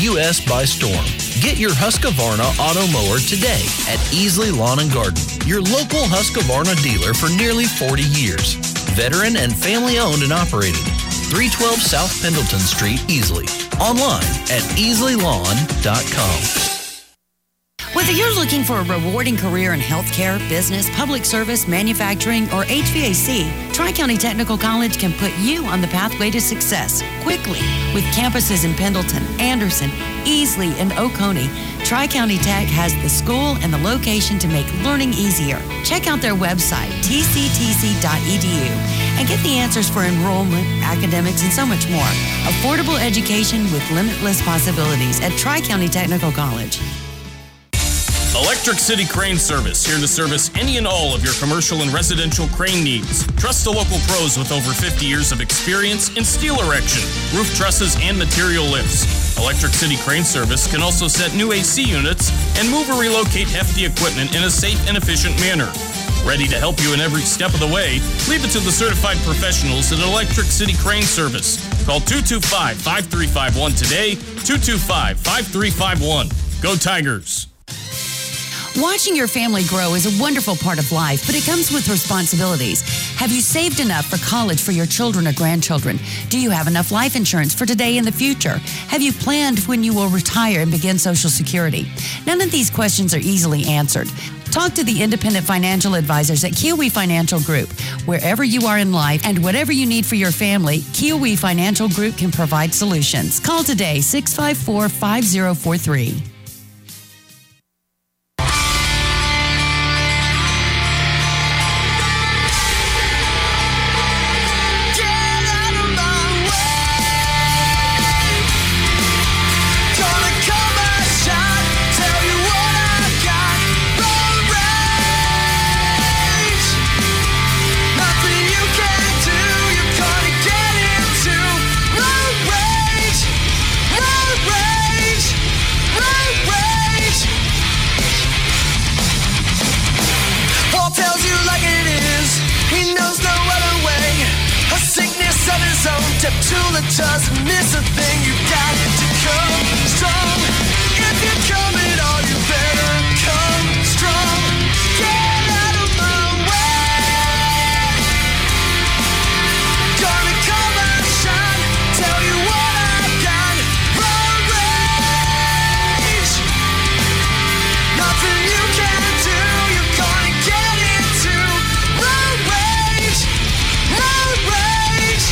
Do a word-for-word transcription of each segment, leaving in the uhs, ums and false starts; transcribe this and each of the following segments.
U S by storm. Get your Husqvarna auto mower today at Easley Lawn and Garden, your local Husqvarna dealer for nearly forty years. Veteran and family owned and operated. three twelve South Pendleton Street, Easley. Online at easley lawn dot com. Whether you're looking for a rewarding career in healthcare, business, public service, manufacturing, or H V A C, Tri-County Technical College can put you on the pathway to success quickly. With campuses in Pendleton, Anderson, Easley, and Oconee, Tri-County Tech has the school and the location to make learning easier. Check out their website, t c t c dot e d u, and get the answers for enrollment, academics, and so much more. Affordable education with limitless possibilities at Tri-County Technical College. Electric City Crane Service, here to service any and all of your commercial and residential crane needs. Trust the local pros with over fifty years of experience in steel erection, roof trusses, and material lifts. Electric City Crane Service can also set new A C units and move or relocate hefty equipment in a safe and efficient manner. Ready to help you in every step of the way? Leave it to the certified professionals at Electric City Crane Service. Call two two five, five three five one today, two two five, five three five one. Go Tigers! Watching your family grow is a wonderful part of life, but it comes with responsibilities. Have you saved enough for college for your children or grandchildren? Do you have enough life insurance for today and the future? Have you planned when you will retire and begin Social Security? None of these questions are easily answered. Talk to the independent financial advisors at Kiwi Financial Group. Wherever you are in life and whatever you need for your family, Kiwi Financial Group can provide solutions. Call today, six five four, five zero four three. Tula doesn't miss a thing. You got to come strong. If you're coming on, you better come strong. Get out of my way. Gonna come and shine. Tell you what I've got. Road rage. Nothing you can do. You're gonna get into road rage. Road rage.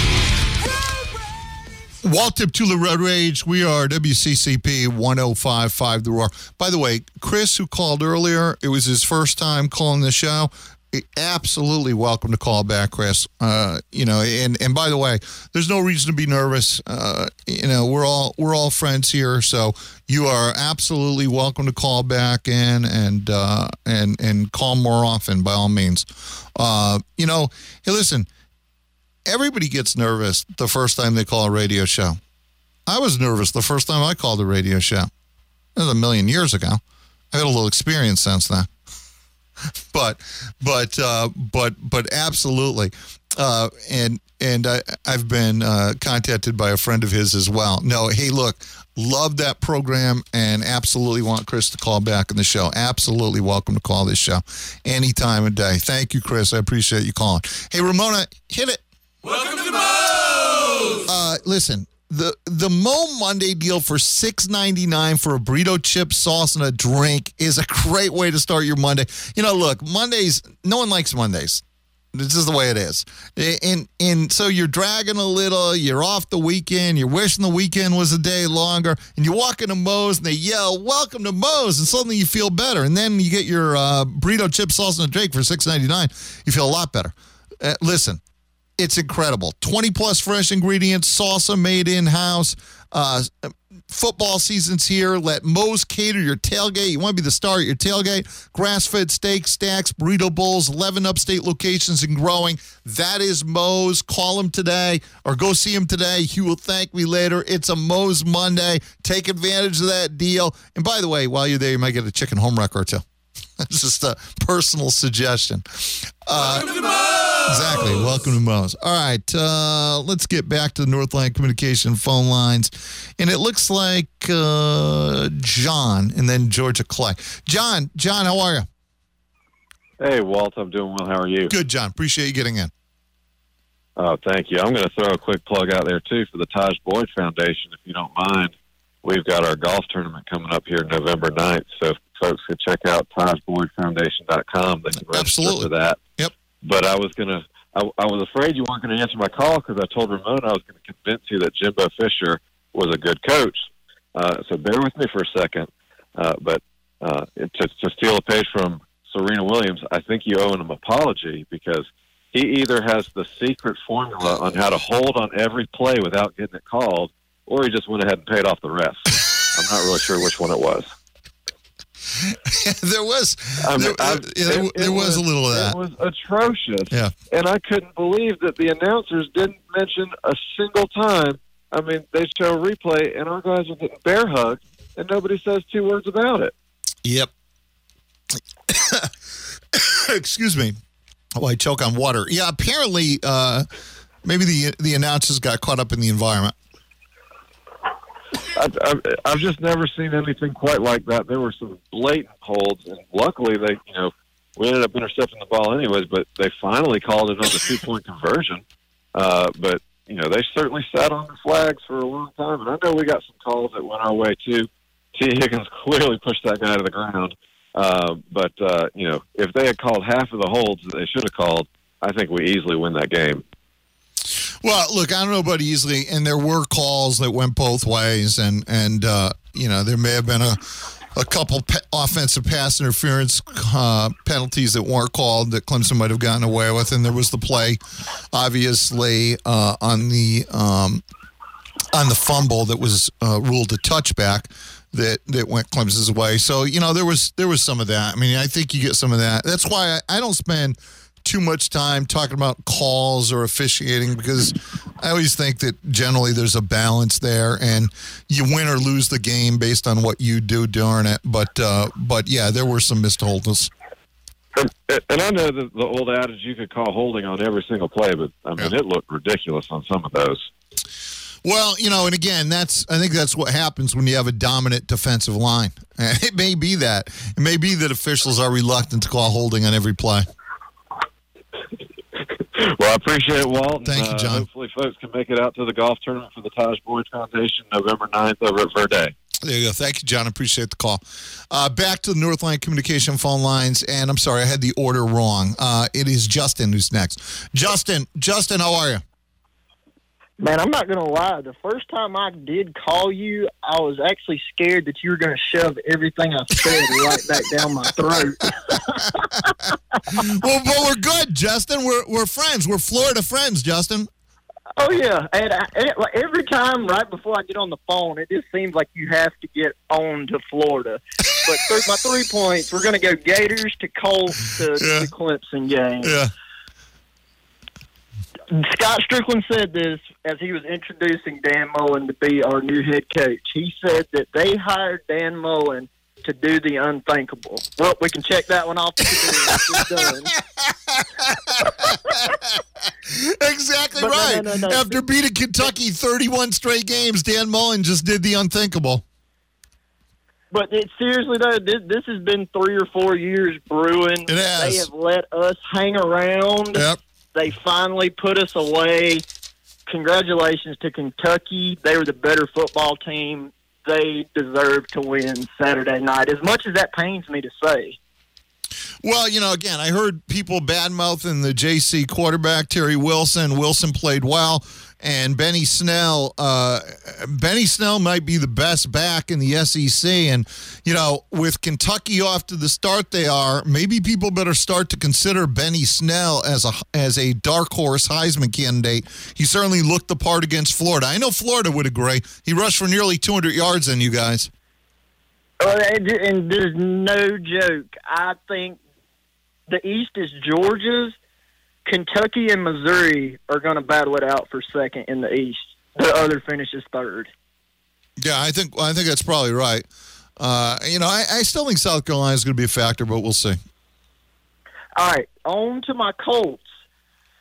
Walt Deptula Road Rage. We are W C C P one oh five point five The Roar. By the way, Chris, who called earlier, it was his first time calling the show. Absolutely welcome to call back, Chris. Uh, you know, and, and by the way, there's no reason to be nervous. Uh, you know, we're all we're all friends here, so you are absolutely welcome to call back in and uh, and and call more often by all means. Uh, you know, hey, listen. Everybody gets nervous the first time they call a radio show. I was nervous the first time I called a radio show. That was a million years ago. I had a little experience since then. but, but, uh, but, but absolutely. Uh, and, and I, I've been uh, contacted by a friend of his as well. No, hey, look, love that program and absolutely want Chris to call back in the show. Absolutely welcome to call this show any time of day. Thank you, Chris. I appreciate you calling. Hey, Ramona, hit it. Welcome to Moe's! Uh, listen, the the Mo Monday deal for six ninety-nine for a burrito, chip, sauce, and a drink is a great way to start your Monday. You know, look, Mondays, no one likes Mondays. This is the way it is. And, and so you're dragging a little, you're off the weekend, you're wishing the weekend was a day longer, and you walk into Moe's and they yell, welcome to Moe's, and suddenly you feel better. And then you get your uh, burrito, chip, sauce, and a drink for six ninety-nine. You feel a lot better. Uh, listen. It's incredible. twenty plus fresh ingredients, salsa made in-house. Uh, football season's here. Let Moe's cater your tailgate. You want to be the star at your tailgate. Grass-fed steak, stacks, burrito bowls, eleven upstate locations and growing. That is Moe's. Call him today or go see him today. He will thank me later. It's a Moe's Monday. Take advantage of that deal. And by the way, while you're there, you might get a chicken home wrecker or two. That's just a personal suggestion. Uh, Welcome to Moe's! Exactly. Welcome to Moe's. All right. Uh, let's get back to the Northland Communication phone lines. And it looks like uh, John and then Georgia Clay. John, John, how are you? Hey, Walt. I'm doing well. How are you? Good, John. Appreciate you getting in. Oh, thank you. I'm going to throw a quick plug out there, too, for the Taj Boyd Foundation, if you don't mind. We've got our golf tournament coming up here November ninth, so if folks could check out taj boyd foundation dot com. They can register Absolutely. for that. Yep. But I was going to, I, I was afraid you weren't going to answer my call because I told Ramona I was going to convince you that Jimbo Fisher was a good coach. Uh, so bear with me for a second. Uh, but uh, to, to steal a page from Serena Williams, I think you owe him an apology because he either has the secret formula on how to hold on every play without getting it called, or he just went ahead and paid off the rest. I'm not really sure which one it was. there was I mean, there, I, there, it, there it was, was a little of that. It was atrocious. Yeah. And I couldn't believe that the announcers didn't mention a single time. I mean, they show a replay, and our guys are getting bear hugged, and nobody says two words about it. Yep. Excuse me. Oh, I choke on water. Yeah, apparently uh, maybe the the announcers got caught up in the environment. I've, I've, I've just never seen anything quite like that. There were some blatant holds, and luckily they, you know, we ended up intercepting the ball anyways. But they finally called it on the two-point conversion. Uh, but you know, they certainly sat on the flags for a long time, and I know we got some calls that went our way too. T. Higgins clearly pushed that guy to the ground. Uh, but uh, you know, if they had called half of the holds that they should have called, I think we easily win that game. Well, look, I don't know about easily, and there were calls that went both ways, and and uh, you know, there may have been a a couple pe- offensive pass interference uh, penalties that weren't called that Clemson might have gotten away with, and there was the play, obviously, uh, on the um, on the fumble that was uh, ruled a touchback that that went Clemson's way. So you know, there was there was some of that. I mean, I think you get some of that. That's why I, I don't spend too much time talking about calls or officiating because I always think that generally there's a balance there and you win or lose the game based on what you do during it. But, uh, but yeah, there were some missed holdings. And, and I know that the old adage you could call holding on every single play, but I mean, Yeah. it looked ridiculous on some of those. Well, you know, and again, that's I think that's what happens when you have a dominant defensive line. It may be that. It may be that officials are reluctant to call holding on every play. Well, I appreciate it, Walt. Thank you, Uh, John. hopefully folks can make it out to the golf tournament for the Taj Boyd Foundation November ninth over at Verde. There you go. Thank you, John. Appreciate the call. Uh, back to the Northland Communication phone lines, and I'm sorry, I had the order wrong. Uh, it is Justin who's next. Justin, Justin, how are you? Man, I'm not going to lie. The first time I did call you, I was actually scared that you were going to shove everything I said right back down my throat. Well, but we're good, Justin. We're we're friends. We're Florida friends, Justin. Oh, yeah. And, I, and it, like, every time right before I get on the phone, it just seems like you have to get on to Florida. But through my three points, we're going to go Gators to Colts to Yeah. the Clemson game. Yeah. Scott Strickland said this as he was introducing Dan Mullen to be our new head coach. He said that they hired Dan Mullen to do the unthinkable. Well, we can check that one off. It's done. Exactly But no, right. no, no, no. After beating Kentucky thirty-one straight games, Dan Mullen just did the unthinkable. But it, seriously, though, this, this has been three or four years brewing. It has. They have let us hang around. Yep. They finally put us away. Congratulations to Kentucky. They were the better football team. They deserve to win Saturday night, as much as that pains me to say. Well, you know, again, I heard people badmouthing the J C quarterback, Terry Wilson. Wilson played well. And Benny Snell, uh, Benny Snell might be the best back in the S E C. And, you know, with Kentucky off to the start they are, maybe people better start to consider Benny Snell as a as a dark horse Heisman candidate. He certainly looked the part against Florida. I know Florida would agree. He rushed for nearly two hundred yards on you guys. Uh, and there's no joke. I think the East is Georgia's. Kentucky and Missouri are going to battle it out for second in the East. The other finishes third. Yeah, I think I think that's probably right. Uh, you know, I, I still think South Carolina is going to be a factor, but we'll see. All right, on to my Colts.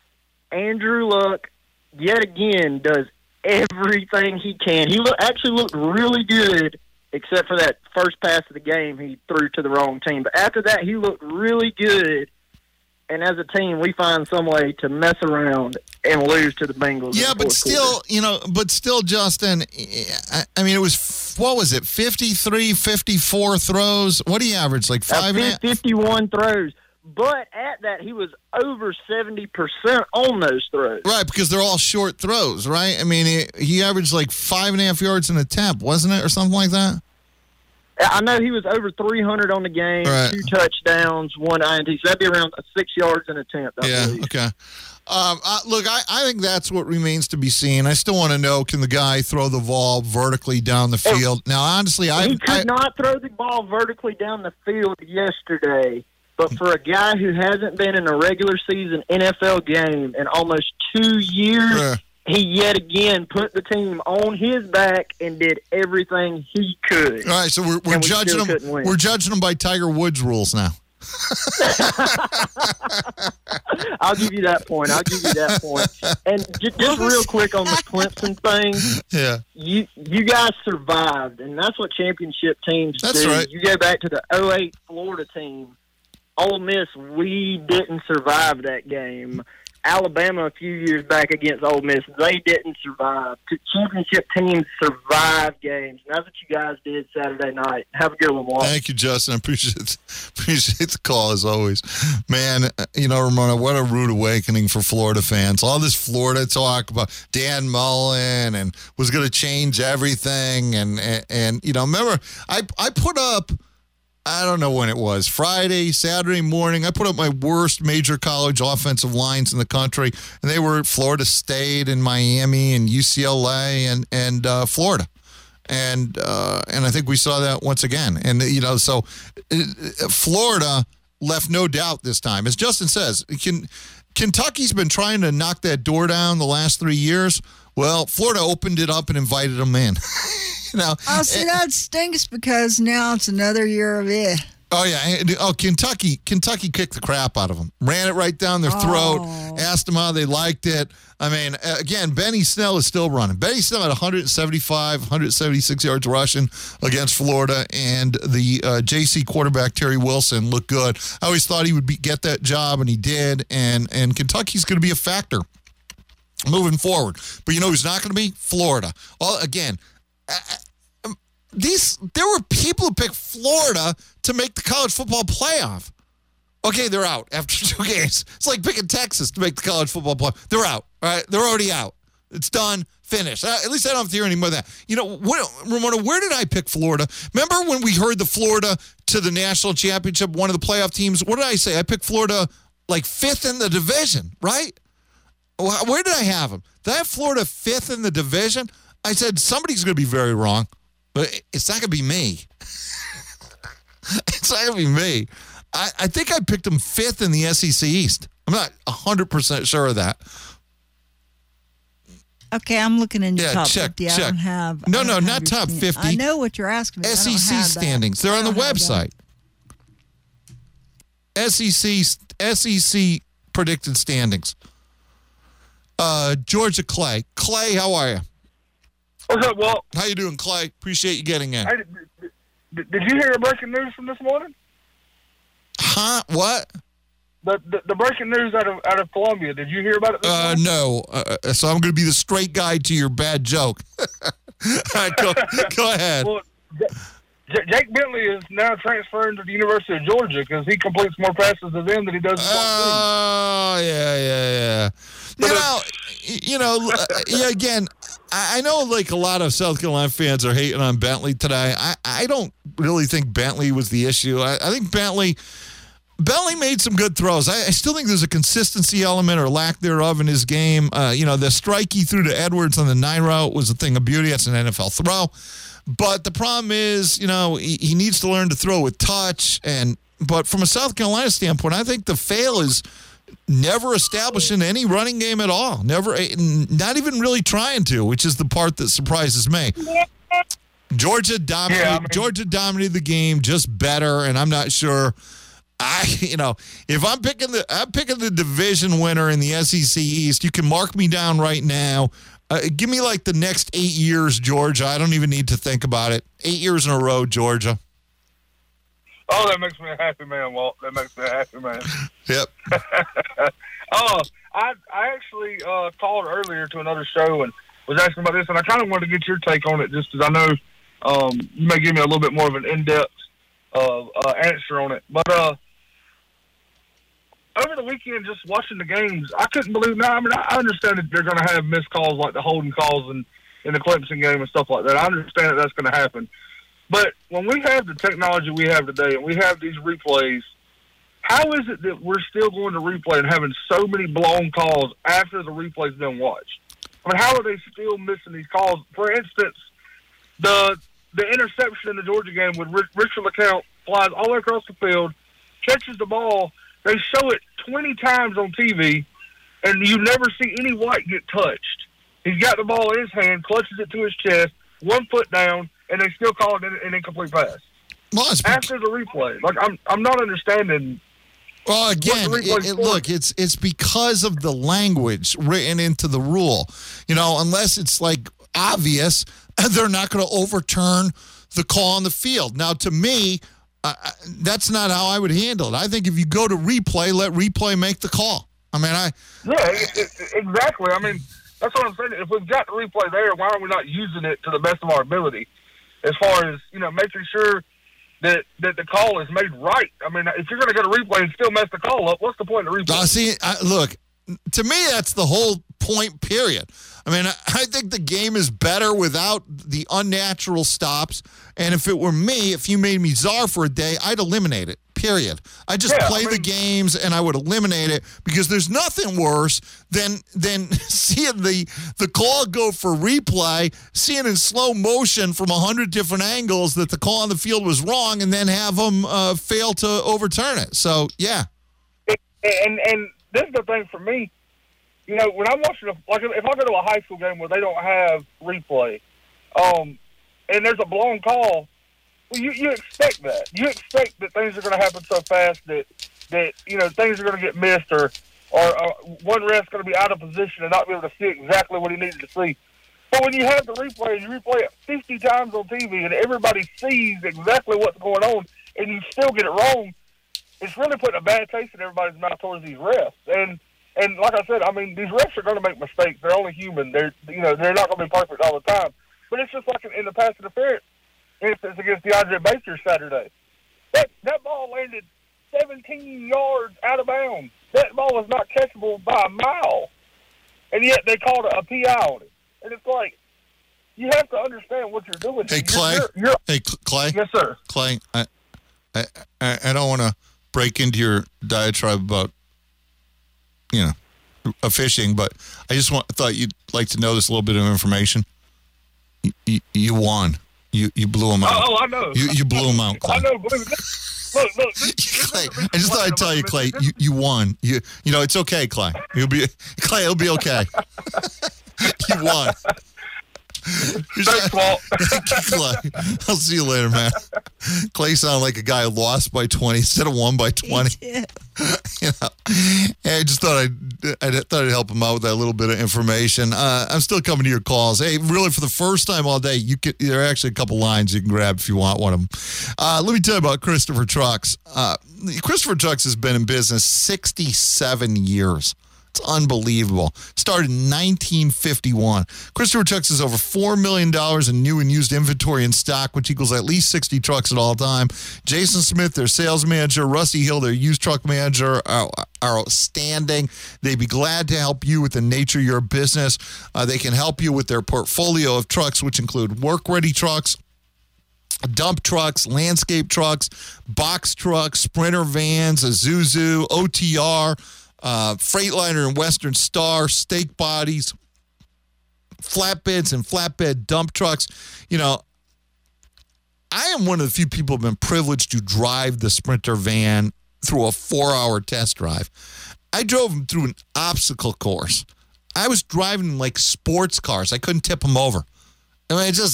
Andrew Luck, yet again, does everything he can. He look, actually looked really good, except for that first pass of the game he threw to the wrong team. But after that, he looked really good. And as a team, we find some way to mess around and lose to the Bengals. Yeah, in the but fourth still, quarter. you know, but still, Justin, I, I mean, it was, what was it, fifty-three, fifty-four throws? What do you average, like five and a half? fifty-one throws. But at that, he was over seventy percent on those throws. Right, because they're all short throws, right? I mean, he, he averaged like five and a half yards an attempt, wasn't it, or something like that? I know he was over three hundred on the game, right. two touchdowns, one I N T. So that'd be around six yards an attempt, I yeah, believe. okay. Um, uh, look, I, I think that's what remains to be seen. I still want to know, can the guy throw the ball vertically down the field? Now, honestly, I... He could I, not throw the ball vertically down the field yesterday, but for a guy who hasn't been in a regular season N F L game in almost two years... Uh, He yet again put the team on his back and did everything he could. All right, so we're, we're And we judging still him. couldn't win. We're judging him by Tiger Woods rules now. I'll give you that point. I'll give you that point. And just, just real quick on the Clemson thing. Yeah. You you guys survived, and that's what championship teams That's do. right. You go back to the oh eight Florida team. Ole Miss, we didn't survive that game. Alabama a few years back against Ole Miss, they didn't survive. Championship teams survive games, and that's what you guys did Saturday night. Have a good one, Walt. Thank you, Justin. I appreciate appreciate the call as always. Man, you know, Ramona, what a rude awakening for Florida fans. All this Florida talk about Dan Mullen and was going to change everything, and, and and you know, remember I I put up. I don't know when it was, Friday, Saturday morning. I put up my worst major college offensive lines in the country, and they were Florida State and Miami and U C L A and and uh, Florida, and uh, and I think we saw that once again. And you know, so uh, Florida left no doubt this time, as Justin says. Can, Kentucky's been trying to knock that door down the last three years. Well, Florida opened it up and invited them in. You know, oh, see, that stinks because now it's another year of it. Oh, yeah. Oh, Kentucky. Kentucky kicked the crap out of them. Ran it right down their throat. Oh. Asked them how they liked it. I mean, again, Benny Snell is still running. Benny Snell had one seventy-five, one seventy-six yards rushing against Florida, and the uh, J C quarterback, Terry Wilson, looked good. I always thought he would be, get that job, and he did, and, and Kentucky's going to be a factor moving forward. But you know who's not going to be? Florida. Well, again, uh, these there were people who picked Florida to make the college football playoff. Okay, they're out after two games. It's like picking Texas to make the college football playoff. They're out. All right, they're already out. It's done. Finished. Uh, at least I don't have to hear any more of that. You know, what, Ramona, where did I pick Florida? Remember when we heard the Florida to the national championship, one of the playoff teams? What did I say? I picked Florida like fifth in the division, right? Where did I have them? Did I have Florida fifth in the division? I said somebody's going to be very wrong, but it's not going to be me. It's not going to be me. I, I think I picked them fifth in the S E C East. I'm not one hundred percent sure of that. Okay, I'm looking in your Yeah, top check, fifty. I check. don't have. No, I no, don't not have your top stand- fifty. I know what you're asking me. I S don't E C have that. standings. They're I on the don't have website. S E C S E C predicted standings. Uh, Georgia Clay. Clay, how are you? What's up, Walt? How you doing, Clay? Appreciate you getting in. Hey, did, did, did you hear the breaking news from this morning? Huh? What? The, the the breaking news out of out of Columbia. Did you hear about it this Uh, morning? no. Uh, so I'm going to be the straight guy to your bad joke. All right, go, go ahead. Well, J- Jake Bentley is now transferring to the University of Georgia because he completes more passes to them than he does to Oh, yeah, yeah, yeah. You know, you know, uh, yeah, again, I I know like a lot of South Carolina fans are hating on Bentley today. I, I don't really think Bentley was the issue. I, I think Bentley Bentley made some good throws. I, I still think there's a consistency element or lack thereof in his game. Uh, you know, the strike he threw to Edwards on the nine route was a thing of beauty. That's an N F L throw. But the problem is, you know, he, he needs to learn to throw with touch. And but from a South Carolina standpoint, I think the fail is never establishing any running game at all. Never, not even really trying to, which is the part that surprises me. Georgia dominated. Yeah, I mean, Georgia dominated the game, just better. And I'm not sure. I, you know, if I'm picking the, I'm picking the division winner in the S E C East. You can mark me down right now. Uh, give me like the next eight years, Georgia. I don't even need to think about it. Eight years in a row, Georgia. Oh, that makes me a happy man, Walt. That makes me a happy man. Yep. Oh, I I actually uh, called earlier to another show and was asking about this, and I kind of wanted to get your take on it, just because I know um, you may give me a little bit more of an in-depth uh, uh, answer on it. But uh, over the weekend, just watching the games, I couldn't believe. Now, I mean, I understand that they're going to have missed calls like the holding calls in, in the Clemson game and stuff like that. I understand that that's going to happen. But when we have the technology we have today and we have these replays, how is it that we're still going to replay and having so many blown calls after the replay's been watched? I mean, how are they still missing these calls? For instance, the the interception in the Georgia game with Richard LeCount flies all the way across the field, catches the ball. They show it twenty times on T V, and you never see any white get touched. He's got the ball in his hand, clutches it to his chest, one foot down, and they still call it an incomplete pass. Well, after the replay. Like, I'm I'm not understanding. Well, again, it, it, look, it's it's because of the language written into the rule. You know, unless it's like obvious, they're not going to overturn the call on the field. Now, to me, uh, that's not how I would handle it. I think if you go to replay, let replay make the call. I mean, I yeah, it, it, exactly. I mean, that's what I'm saying. If we've got the replay there, why are we not using it to the best of our ability? As far as, you know, making sure that that the call is made right. I mean, if you're going to go to replay and still mess the call up, what's the point of replay? Uh, see, I, look, to me, that's the whole point, period. I mean, I, I think the game is better without the unnatural stops. And if it were me, if you made me czar for a day, I'd eliminate it, period. I just yeah, play I mean, the games and I would eliminate it because there's nothing worse than than seeing the, the call go for replay, seeing in slow motion from a hundred different angles that the call on the field was wrong and then have them uh, fail to overturn it. So, yeah. And, and this is the thing for me. You know, when I'm watching, a, like if I go to a high school game where they don't have replay, um, and there's a blown call, well, you, you expect that. You expect that things are going to happen so fast that, that you know, things are going to get missed or, or, or one ref's going to be out of position and not be able to see exactly what he needed to see. But when you have the replay and you replay it fifty times on T V and everybody sees exactly what's going on and you still get it wrong, it's really putting a bad taste in everybody's mouth towards these refs. And And like I said, I mean, these refs are going to make mistakes. They're only human. They're, you know, they're not going to be perfect all the time. But it's just like in the pass interference instance against DeAndre Baker Saturday. That that ball landed seventeen yards out of bounds. That ball was not catchable by a mile, and yet they called a P I on it. And it's like, you have to understand what you're doing. Hey, Clay. You're, you're, hey, Clay. Yes, sir. Clay, I, I, I don't want to break into your diatribe about, you know, a fishing, but I just want thought you'd like to know this little bit of information. You, you, you won. You you blew him out. Oh, I know. You you blew him out, Clay. I know. Believe me. Look, look. This, Clay, this I just thought I'd tell you, Clay. You you won. You you know it's okay, Clay. You'll be Clay. It'll be okay. You won. Thanks, Walt. Clay. I'll see you later, man. Clay sounded like a guy who lost by twenty instead of won by twenty. You know, I just thought I'd, I thought I'd help him out with that little bit of information. Uh, I'm still coming to your calls. Hey, really, for the first time all day, you can, there are actually a couple lines you can grab if you want one of them. Uh, let me tell you about Christopher Trucks. Uh, Christopher Trucks has been in business sixty-seven years. It's unbelievable. Started in nineteen fifty-one. Christopher Trucks has over four million dollars in new and used inventory in stock, which equals at least sixty trucks at all time. Jason Smith, their sales manager, Rusty Hill, their used truck manager, are, are outstanding. They'd be glad to help you with the nature of your business. Uh, they can help you with their portfolio of trucks, which include work-ready trucks, dump trucks, landscape trucks, box trucks, Sprinter vans, Isuzu, O T R, Uh, Freightliner and Western Star, stake bodies, flatbeds and flatbed dump trucks. You know, I am one of the few people who have been privileged to drive the Sprinter van through a four-hour test drive. I drove them through an obstacle course. I was driving like sports cars. I couldn't tip them over. I mean, it's just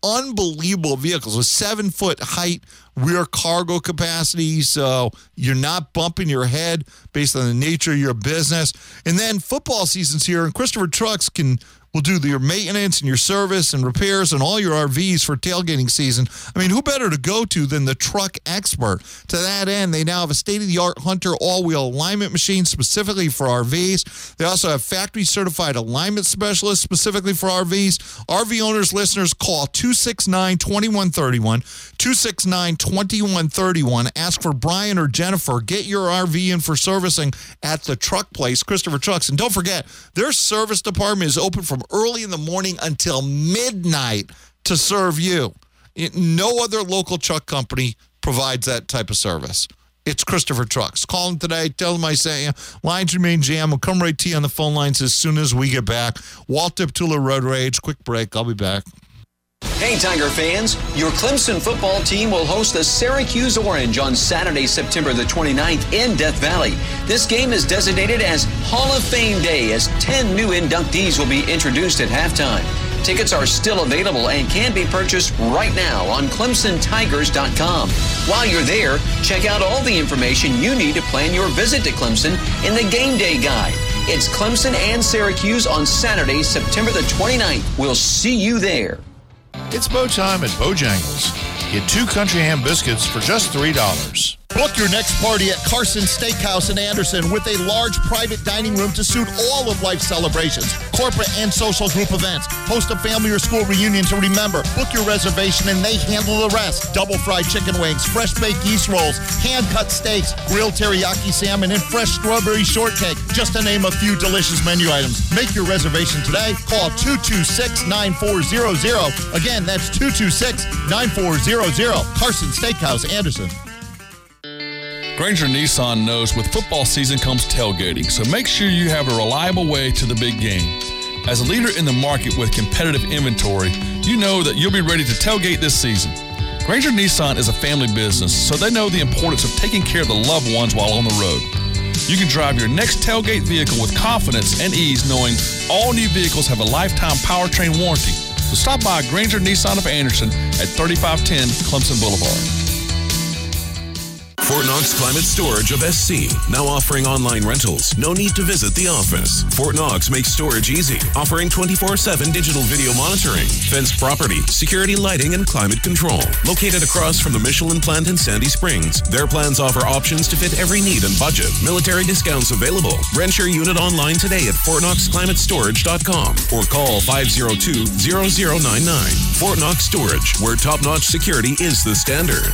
unbelievable vehicles with seven-foot height rear cargo capacity, so you're not bumping your head based on the nature of your business. And then football season's here, and Christopher Trucks can will do your maintenance and your service and repairs and all your R Vs for tailgating season. I mean, who better to go to than the truck expert? To that end, they now have a state-of-the-art Hunter all-wheel alignment machine specifically for R Vs. They also have factory-certified alignment specialists specifically for R Vs. R V owners, listeners, call two six nine, two one three one, two six nine, two one three one. Ask for Brian or Jennifer. Get your R V in for servicing at the truck place, Christopher Trucks. And don't forget, their service department is open from early in the morning until midnight to serve you. It, no other local truck company provides that type of service. It's Christopher Trucks. Call them today. Tell them I sent you. Lines remain jammed. We'll come right to you on the phone lines as soon as we get back. Walt Deptula, Road Rage. Quick break. I'll be back. Hey, Tiger fans. Your Clemson football team will host the Syracuse Orange on Saturday, September the twenty-ninth in Death Valley. This game is designated as Hall of Fame Day as ten new inductees will be introduced at halftime. Tickets are still available and can be purchased right now on Clemson Tigers dot com. While you're there, check out all the information you need to plan your visit to Clemson in the Game Day Guide. It's Clemson and Syracuse on Saturday, September the twenty-ninth. We'll see you there. It's Bo time at Bojangles. Get two country ham biscuits for just three dollars. Book your next party at Carson Steakhouse in Anderson with a large private dining room to suit all of life's celebrations, corporate and social group events. Host a family or school reunion to remember. Book your reservation and they handle the rest. Double fried chicken wings, fresh baked yeast rolls, hand-cut steaks, grilled teriyaki salmon, and fresh strawberry shortcake, just to name a few delicious menu items. Make your reservation today. Call two two six, nine four zero zero. Again, that's two two six, nine four zero zero. Carson Steakhouse, Anderson. Granger Nissan knows with football season comes tailgating, so make sure you have a reliable way to the big game. As a leader in the market with competitive inventory, you know that you'll be ready to tailgate this season. Granger Nissan is a family business, so they know the importance of taking care of the loved ones while on the road. You can drive your next tailgate vehicle with confidence and ease knowing all new vehicles have a lifetime powertrain warranty. So stop by Granger Nissan of Anderson at thirty-five ten Clemson Boulevard. Fort Knox Climate Storage of S C, now offering online rentals. No need to visit the office. Fort Knox makes storage easy, offering twenty-four seven digital video monitoring, fenced property, security lighting, and climate control. Located across from the Michelin plant in Sandy Springs, their plans offer options to fit every need and budget. Military discounts available. Rent your unit online today at Fort Knox Climate Storage dot com or call five oh two, zero zero nine nine. Fort Knox Storage, where top-notch security is the standard.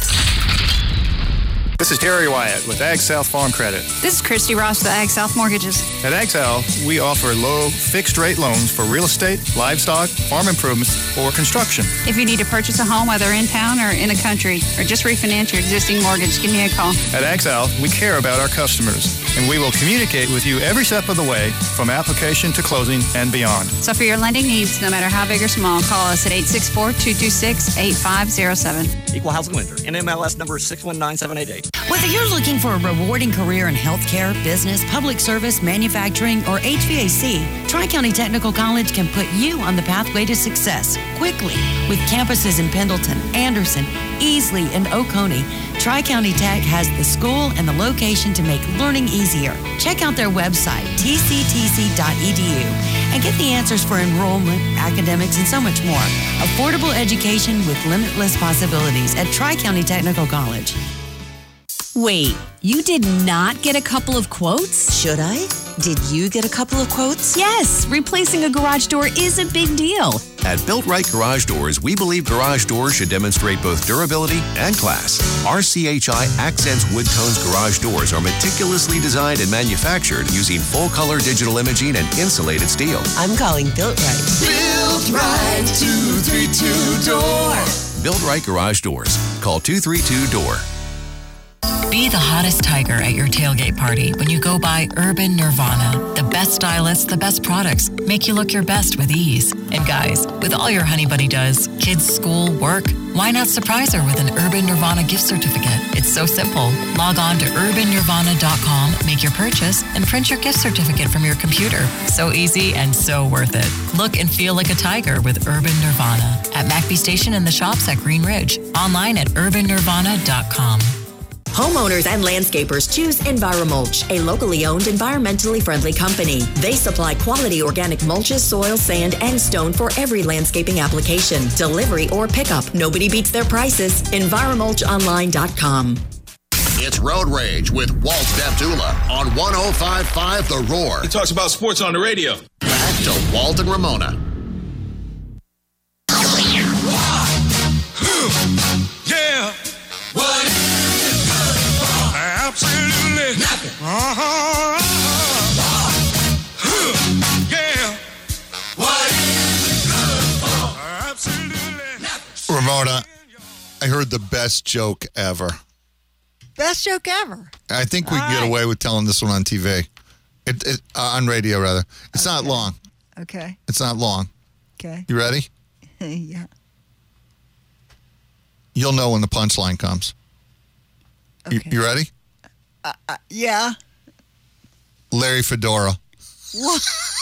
This is Terry Wyatt with Ag South Farm Credit. This is Christy Ross with Ag South Mortgages. At Ag South, we offer low fixed-rate loans for real estate, livestock, farm improvements, or construction. If you need to purchase a home, whether in town or in the country, or just refinance your existing mortgage, give me a call. At Ag South, we care about our customers, and we will communicate with you every step of the way, from application to closing and beyond. So for your lending needs, no matter how big or small, call us at eight six four, two two six, eight five zero seven. Equal housing lender. N M L S number six one nine seven eight eight. Whether you're looking for a rewarding career in healthcare, business, public service, manufacturing, or H V A C, Tri-County Technical College can put you on the pathway to success quickly. With campuses in Pendleton, Anderson, Easley, and Oconee, Tri-County Tech has the school and the location to make learning easier. Check out their website, t c t c dot e d u, and get the answers for enrollment, academics, and so much more. Affordable education with limitless possibilities at Tri-County Technical College. Wait, you did not get a couple of quotes? Should I? Did you get a couple of quotes? Yes, replacing a garage door is a big deal. At Built Right Garage Doors, we believe garage doors should demonstrate both durability and class. Our C H I Accents Wood Tones garage doors are meticulously designed and manufactured using full-color digital imaging and insulated steel. I'm calling Built Right. Built Right, two three two door. Built Right Garage Doors. Call two three two door. Be the hottest tiger at your tailgate party when you go by Urban Nirvana. The best stylists, the best products make you look your best with ease. And guys, With all your Honey Bunny does, kids, school, work, why not surprise her with an Urban Nirvana gift certificate? It's so simple. Log on to urban nirvana dot com, make your purchase, and print your gift certificate from your computer. So easy and so worth it. Look and feel like a tiger with Urban Nirvana at McBee Station and the shops at Green Ridge. Online at urban nirvana dot com. Homeowners and landscapers choose EnviroMulch, a locally owned, environmentally friendly company. They supply quality organic mulches, soil, sand, and stone for every landscaping application, delivery, or pickup. Nobody beats their prices. enviromulch online dot com. It's Road Rage with Walt Deptula on one oh five point five The Roar. He talks about sports on the radio. Back to Walt and Ramona. Yeah. What is good for? Absolutely nothing. Uh-huh. Yeah. What is good for? Absolutely nothing. Ramona, I heard the best joke ever. Best joke ever. I think we All can get right. away with telling this one on T V. It, it, uh, on radio, rather. It's not long. Okay. It's not long. Okay. You ready? Yeah. You'll know when the punchline comes. You, Okay. you ready? Uh, uh, yeah. Larry Fedora. What?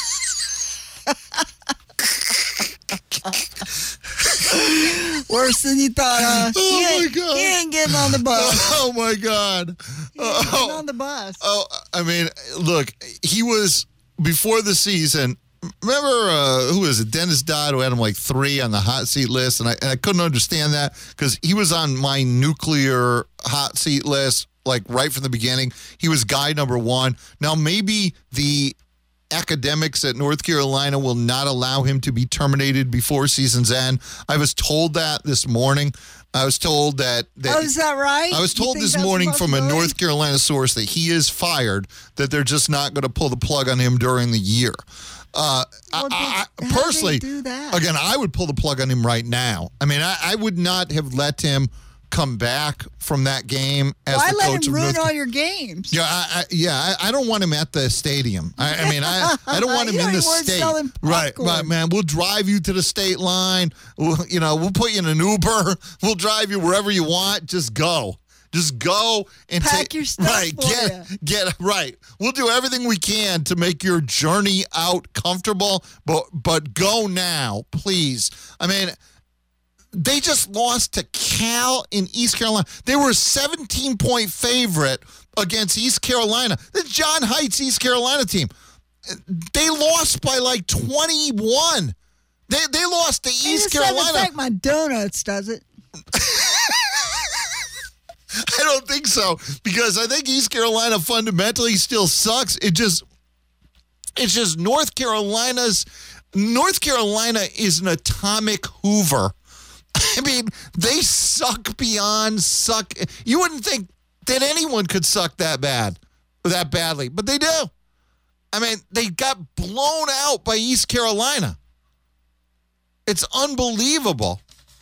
Worse than you thought, huh? Oh, he my ain't, God. He ain't getting on the bus. Oh, my God. He ain't getting on the bus. Oh, I mean, look, he was, before the season, remember, uh, who was it, Dennis Dodd, who had him like three on the hot seat list, and I, and I couldn't understand that because he was on my nuclear hot seat list, like right from the beginning. He was guy number one. Now, maybe the academics at North Carolina will not allow him to be terminated before season's end. I was told that this morning. I was told that. that Oh, is that right? I was You told think this that's morning from a possibility? North Carolina source that he is fired, that they're just not going to pull the plug on him during the year. Uh, Well, I, I, how do they personally, do that? again, I would pull the plug on him right now. I mean, I, I would not have let him come back from that game as Why the let coach him of ruin North all your games? Yeah, I, I, yeah, I, I don't want him at the stadium. I, I mean, I, I don't want him You in don't the even want state. selling Right, popcorn. right, man. We'll drive you to the state line. We'll, you know, we'll put you in an Uber. We'll drive you wherever you want. Just go. Just go and Pack take your stuff right. for Get get right. We'll do everything we can to make your journey out comfortable, but but go now, please. I mean, they just lost to Cal in East Carolina. They were a seventeen-point favorite against East Carolina. The John Heights East Carolina team. They lost by like twenty-one. They they lost to Hey, East this doesn't Carolina. affect my donuts, does it? I don't think so, because I think East Carolina fundamentally still sucks. It just, it's just North Carolina's, North Carolina is an atomic Hoover. I mean, they suck beyond suck. You wouldn't think that anyone could suck that bad, that badly, but they do. I mean, they got blown out by East Carolina. It's unbelievable.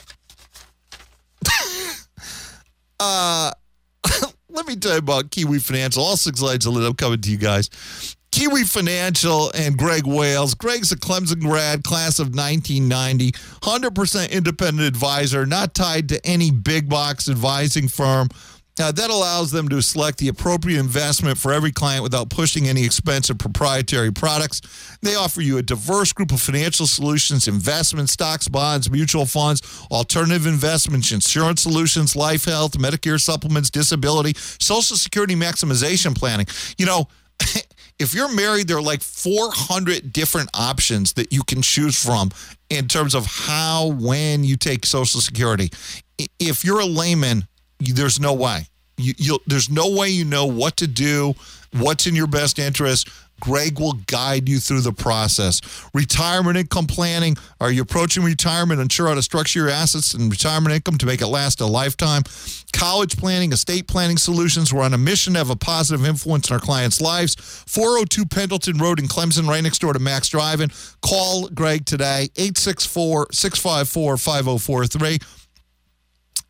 Uh, let me tell you about Kiwi Financial. All six lights are lit up, coming to you guys. Kiwi Financial and Greg Wales. Greg's a Clemson grad, class of nineteen ninety, one hundred percent independent advisor, not tied to any big box advising firm. Uh, that allows them to select the appropriate investment for every client without pushing any expensive proprietary products. They offer you a diverse group of financial solutions, investments, stocks, bonds, mutual funds, alternative investments, insurance solutions, life, health, Medicare supplements, disability, Social Security maximization planning. You know, if you're married, there are like four hundred different options that you can choose from in terms of how, when you take Social Security. If you're a layman, there's no way. You, you'll, there's no way you know what to do, what's in your best interest. Greg will guide you through the process. Retirement income planning. Are you approaching retirement? Unsure how to structure your assets and retirement income to make it last a lifetime. College planning, estate planning solutions. We're on a mission to have a positive influence in our clients' lives. four oh two Pendleton Road in Clemson, right next door to Max Drive-In. Call Greg today, eight six four, six five four, five oh four three.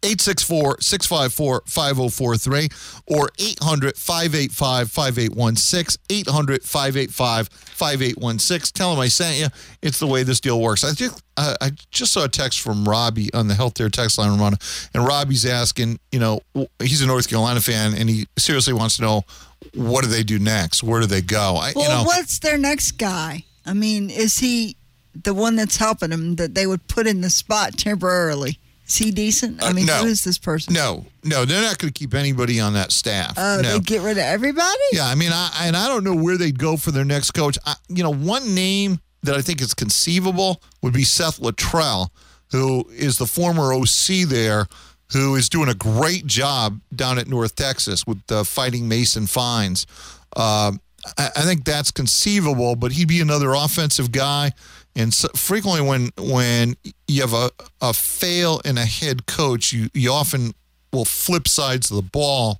eight six four, six five four, five oh four three or eight hundred, five eight five, five eight one six, eight hundred, five eight five, five eight one six. Tell them I sent you. It's the way this deal works. I just, uh, I just saw a text from Robbie on the Health Care text line, Ramona, and Robbie's asking, you know, he's a North Carolina fan, and he seriously wants to know, what do they do next? Where do they go? I, Well, you know, what's their next guy? I mean, is he the one that's helping them that they would put in the spot temporarily? Is he decent? I mean, Uh, no. who is this person? No, no, they're not going to keep anybody on that staff. Oh, no. they get rid of everybody? Yeah, I mean, I, and I don't know where they'd go for their next coach. I, you know, one name that I think is conceivable would be Seth Luttrell, who is the former O C there, who is doing a great job down at North Texas with uh, fighting Mason Fines. Uh, I, I think that's conceivable, but he'd be another offensive guy. And so frequently when when you have a, a fail in a head coach, you, you often will flip sides of the ball.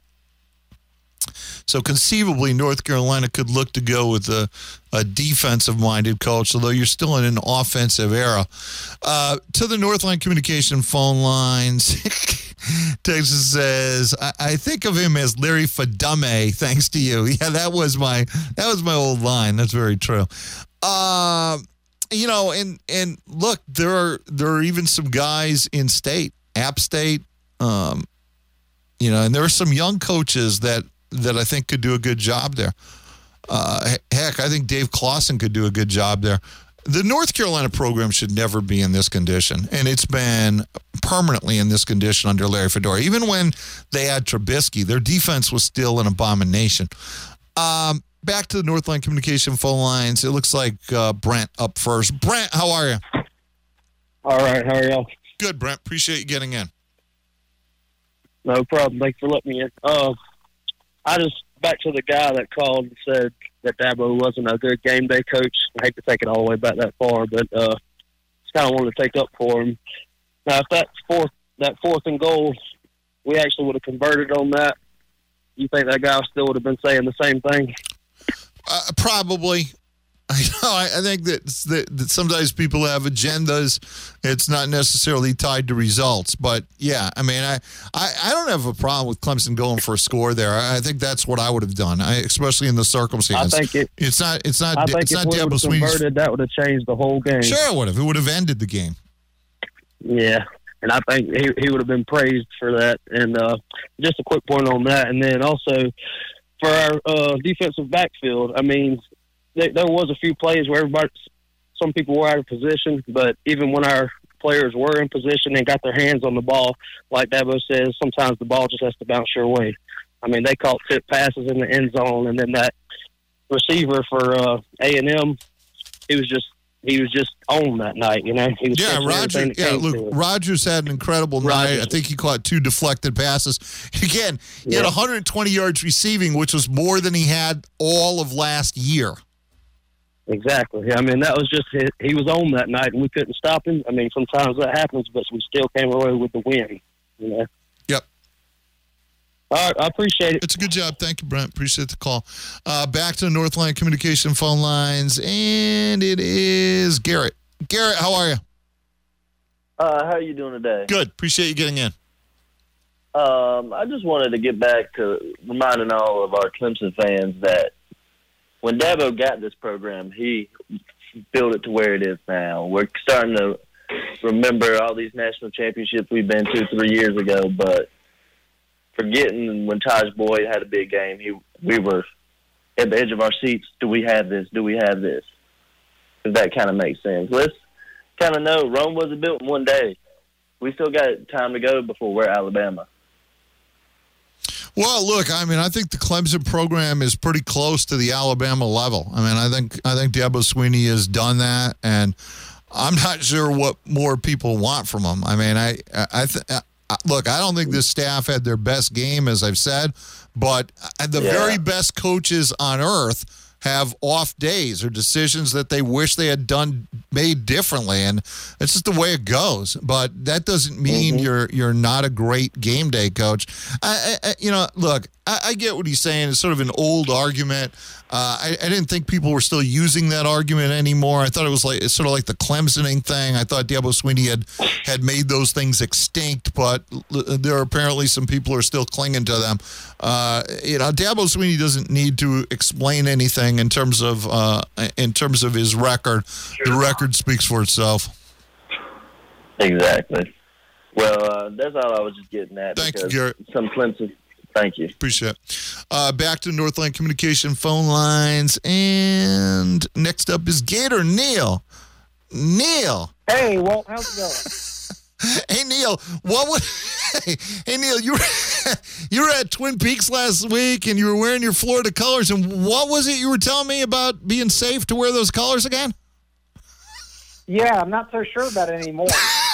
So conceivably, North Carolina could look to go with a, a defensive-minded coach, although you're still in an offensive era. Uh, to the Northline Communication phone lines, Texas says, I, I think of him as Larry Fadame, thanks to you. Yeah, that was my that was my old line. That's very true. Uh, you know, and and look, there are there are even some guys in state, App State, um, you know, and there are some young coaches that. that I think could do a good job there. Uh, heck, I think Dave Clawson could do a good job there. The North Carolina program should never be in this condition, and it's been permanently in this condition under Larry Fedora. Even when they had Trubisky, their defense was still an abomination. Um, back to the Northline Communication phone lines. It looks like uh, Brent up first. Brent, how are you? All right, how are y'all? Good, Brent. Appreciate you getting in. No problem. Thanks for letting me in. Uh, I just, back to the guy that called and said that Dabo wasn't a good game day coach. I hate to take it all the way back that far, but uh, just kind of wanted to take up for him. Now, if that fourth, that fourth and goal, we actually would have converted on that, you think that guy still would have been saying the same thing? Uh, probably. I know. I, I think that, that that sometimes people have agendas. It's not necessarily tied to results, but yeah. I mean, I, I, I don't have a problem with Clemson going for a score there. I, I think that's what I would have done, I, especially in the circumstance. I think it, it's not. It's not. I think it's if not we would Dabo have Sweeney's. converted, that would have changed the whole game. Sure, it would have. It would have ended the game. Yeah, and I think he he would have been praised for that. And uh, just a quick point on that, and then also for our uh, defensive backfield. I mean, there, there was a few plays where everybody, some people were out of position, but even when our players were in position and got their hands on the ball, like Dabo says, sometimes the ball just has to bounce your way. I mean, they caught tip passes in the end zone, and then that receiver for uh, A and M, he was just he was just on that night. You know, he was Yeah, catching Roger. everything that Yeah, came to look, him. Rogers had an incredible night. I think he caught two deflected passes. Again, he Yeah. had one hundred twenty yards receiving, which was more than he had all of last year. Exactly. I mean, that was just his, he was on that night, and we couldn't stop him. I mean, sometimes that happens, but we still came away with the win. You know. Yep. All right, I appreciate it. It's a good job. Thank you, Brent. Appreciate the call. Uh, back to the Northline Communication phone lines, and it is Garrett. Garrett, how are you? Uh, how are you doing today? Good. Appreciate you getting in. Um, I just wanted to get back to reminding all of our Clemson fans that when Dabo got this program, he built it to where it is now. We're starting to remember all these national championships we've been to three years ago, but forgetting when Taj Boyd had a big game, he we were at the edge of our seats. Do we have this? Do we have this? If that kind of makes sense. Let's kind of know Rome wasn't built in one day. We still got time to go before we're Alabama. Well, look, I mean, I think the Clemson program is pretty close to the Alabama level. I mean, I think I think Dabo Sweeney has done that, and I'm not sure what more people want from him. I mean, I I th- look, I don't think this staff had their best game, as I've said, but the Yeah. very best coaches on earth have off days or decisions that they wish they had done made differently, and it's just the way it goes. But that doesn't mean Mm-hmm. you're you're not a great game day coach. I, I, you know, look, I, I get what he's saying. It's sort of an old argument. Uh, I, I didn't think people were still using that argument anymore. I thought it was like it's sort of like the Clemsoning thing. I thought Dabo Swinney had had made those things extinct, but there are apparently some people who are still clinging to them. Uh, you know, Dabo Swinney doesn't need to explain anything in terms of uh, in terms of his record. Sure. The record speaks for itself. Exactly. Well, uh, that's all I was just getting at. Thank you, Garrett. Some Clemson. Thank you. Appreciate it. Uh, back to Northland Communication phone lines. And next up is Gator Neil. Neil. Hey, Walt, how's it going? Hey, Neil, what would... Hey, Neil, you were, you were at Twin Peaks last week, and you were wearing your Florida colors, and what was it you were telling me about being safe to wear those colors again? Yeah, I'm not so sure about it anymore.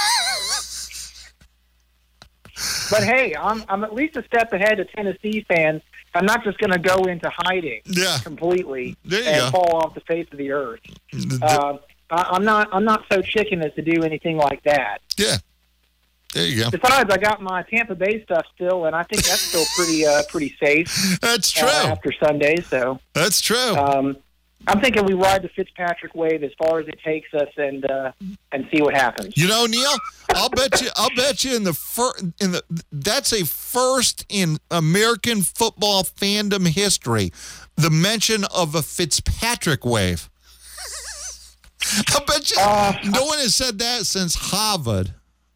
But hey, I'm I'm at least a step ahead of Tennessee fans. I'm not just going to go into hiding yeah. completely there you and go. fall off the face of the earth. Uh, I, I'm not I'm not so chicken as to do anything like that. Yeah, there you go. Besides, I got my Tampa Bay stuff still, and I think that's still pretty uh, pretty safe. That's true. Uh, after Sunday, so that's true. Um, I'm thinking we ride the Fitzpatrick wave as far as it takes us, and uh, and see what happens. You know, Neil, I'll bet you, I'll bet you in the fir- in the that's a first in American football fandom history, the mention of a Fitzpatrick wave. I bet you uh, no one has said that since Harvard.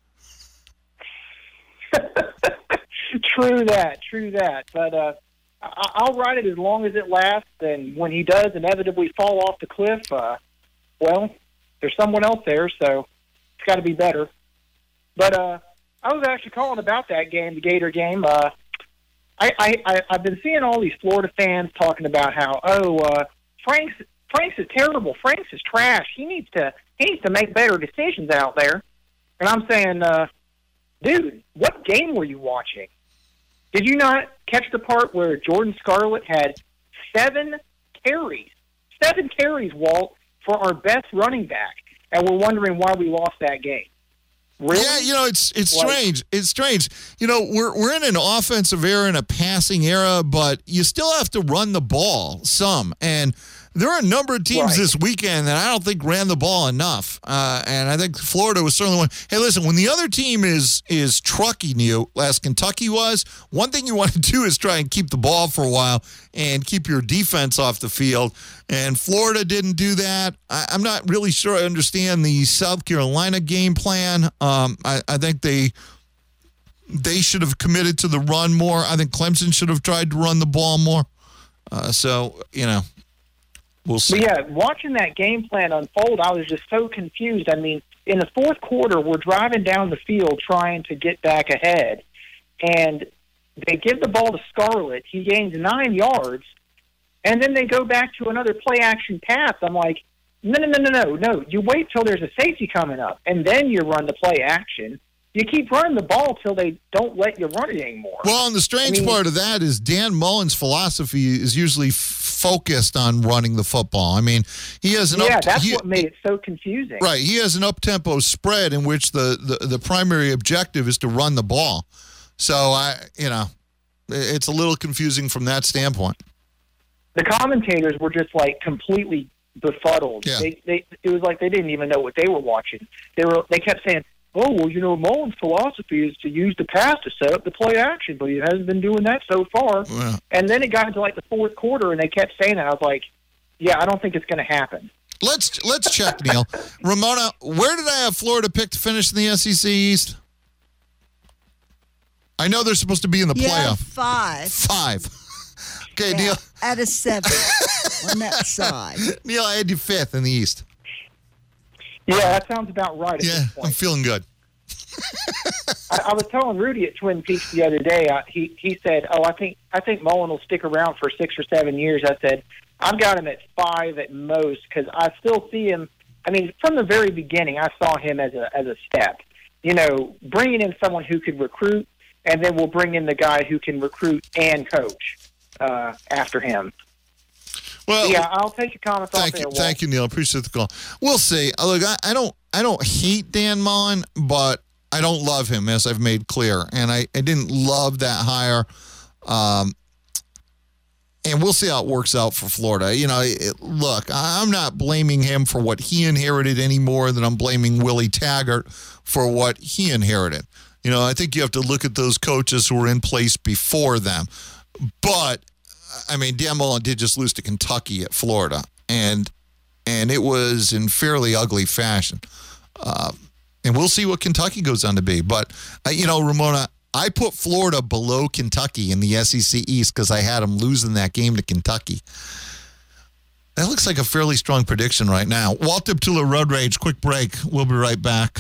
True that, true that, but. Uh, I'll ride it as long as it lasts, and when he does inevitably fall off the cliff, uh, well, there's someone else there, so it's got to be better. But uh, I was actually calling about that game, the Gator game. Uh, I, I, I, I've been seeing all these Florida fans talking about how, oh, uh, Frank's Frank's is terrible. Frank's is trash. He needs to he needs to make better decisions out there. And I'm saying, uh, dude, what game were you watching? Did you not catch the part where Jordan Scarlett had seven carries, seven carries, Walt, for our best running back, and we're wondering why we lost that game? Really? Yeah, you know, it's it's like, strange. It's strange. You know, we're we're in an offensive era and a passing era, but you still have to run the ball some. And there are a number of teams right. this weekend that I don't think ran the ball enough. Uh, and I think Florida was certainly one. Hey, listen, when the other team is is trucking you, as Kentucky was, one thing you want to do is try and keep the ball for a while and keep your defense off the field. And Florida didn't do that. I, I'm not really sure I understand the South Carolina game plan. Um, I, I think they they should have committed to the run more. I think Clemson should have tried to run the ball more. Uh, so, you know. We'll see. But yeah, watching that game plan unfold, I was just so confused. I mean, in the fourth quarter, we're driving down the field trying to get back ahead, and they give the ball to Scarlett. He gains nine yards, and then they go back to another play-action pass. I'm like, no, no, no, no, no, no. You wait till there's a safety coming up, and then you run the play-action. You keep running the ball till they don't let you run it anymore. Well, and the strange I mean, part of that is Dan Mullen's philosophy is usually focused on running the football. I mean, he has an yeah, up, that's he, what made it so confusing. Right, he has an up-tempo spread in which the, the, the primary objective is to run the ball. So I, you know, it's a little confusing from that standpoint. The commentators were just like completely befuddled. Yeah. They, they, it was like they didn't even know what they were watching. They were, they kept saying, oh, well, you know, Mullen's philosophy is to use the pass to set up the play action, but he hasn't been doing that so far. Yeah. And then it got into like the fourth quarter, and they kept saying that. I was like, yeah, I don't think it's going to happen. Let's let's check, Neil. Ramona, where did I have Florida pick to finish in the S E C East? I know they're supposed to be in the yeah, playoff. Five. Five. Okay, yeah, Neil. Out of seven on that side. Neil, I had you fifth in the East. Yeah, that sounds about right. At yeah, this point. I'm feeling good. I, I was telling Rudy at Twin Peaks the other day. Uh, he he said, "Oh, I think I think Mullen will stick around for six or seven years." I said, "I've got him at five at most because I still see him. I mean, from the very beginning, I saw him as a as a step. You know, bringing in someone who could recruit, and then we'll bring in the guy who can recruit and coach uh, after him." Well, yeah, I'll take your comments thank off you, there. Thank you, Neil. Appreciate the call. We'll see. Look, I, I don't, I don't hate Dan Mullen, but I don't love him, as I've made clear, and I, I didn't love that hire. Um, And we'll see how it works out for Florida. You know, it, look, I'm not blaming him for what he inherited any more than I'm blaming Willie Taggart for what he inherited. You know, I think you have to look at those coaches who were in place before them. But, I mean, Dan Mullen did just lose to Kentucky at Florida, and and it was in fairly ugly fashion. Uh, and we'll see what Kentucky goes on to be. But, uh, you know, Ramona, I put Florida below Kentucky in the S E C East because I had them losing that game to Kentucky. That looks like a fairly strong prediction right now. Walt Deptula, Road Rage, quick break. We'll be right back.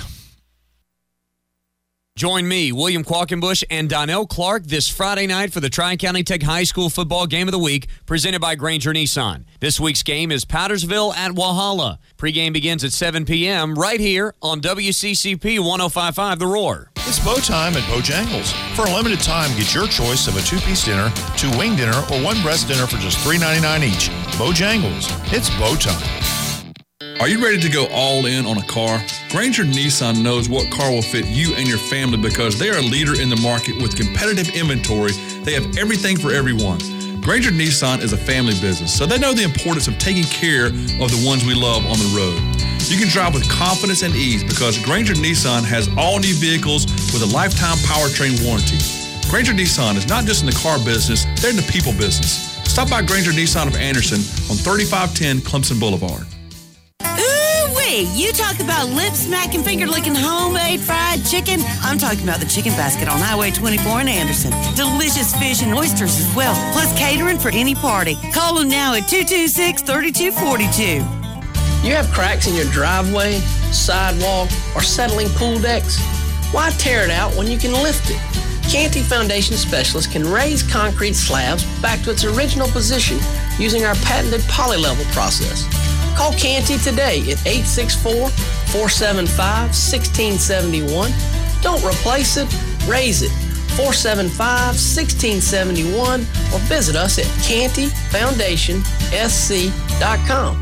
Join me, William Qualkenbush, and Donnell Clark this Friday night for the Tri-County Tech High School Football Game of the Week, presented by Granger Nissan. This week's game is Powdersville at Walhalla. Pre-game begins at seven p.m. right here on W C C P one oh five point five The Roar. It's bow time at Bojangles. For a limited time, get your choice of a two-piece dinner, two wing dinner, or one breast dinner for just three ninety-nine each. Bojangles. It's bow time. Are you ready to go all in on a car? Granger Nissan knows what car will fit you and your family because they are a leader in the market with competitive inventory. They have everything for everyone. Granger Nissan is a family business, so they know the importance of taking care of the ones we love on the road. You can drive with confidence and ease because Granger Nissan has all new vehicles with a lifetime powertrain warranty. Granger Nissan is not just in the car business, they're in the people business. Stop by Granger Nissan of Anderson on thirty-five ten Clemson Boulevard. Ooh-wee, you talk about lip-smacking, finger-licking homemade fried chicken. I'm talking about the Chicken Basket on Highway twenty-four in Anderson. Delicious fish and oysters as well, plus catering for any party. Call them now at two two six, three two four two. You have cracks in your driveway, sidewalk, or settling pool decks? Why tear it out when you can lift it? Canty Foundation Specialists can raise concrete slabs back to its original position using our patented polylevel process. Call Canty today at eight six four, four seven five, one six seven one. Don't replace it, raise it. four seven five, one six seven one or visit us at canty foundation s c dot com.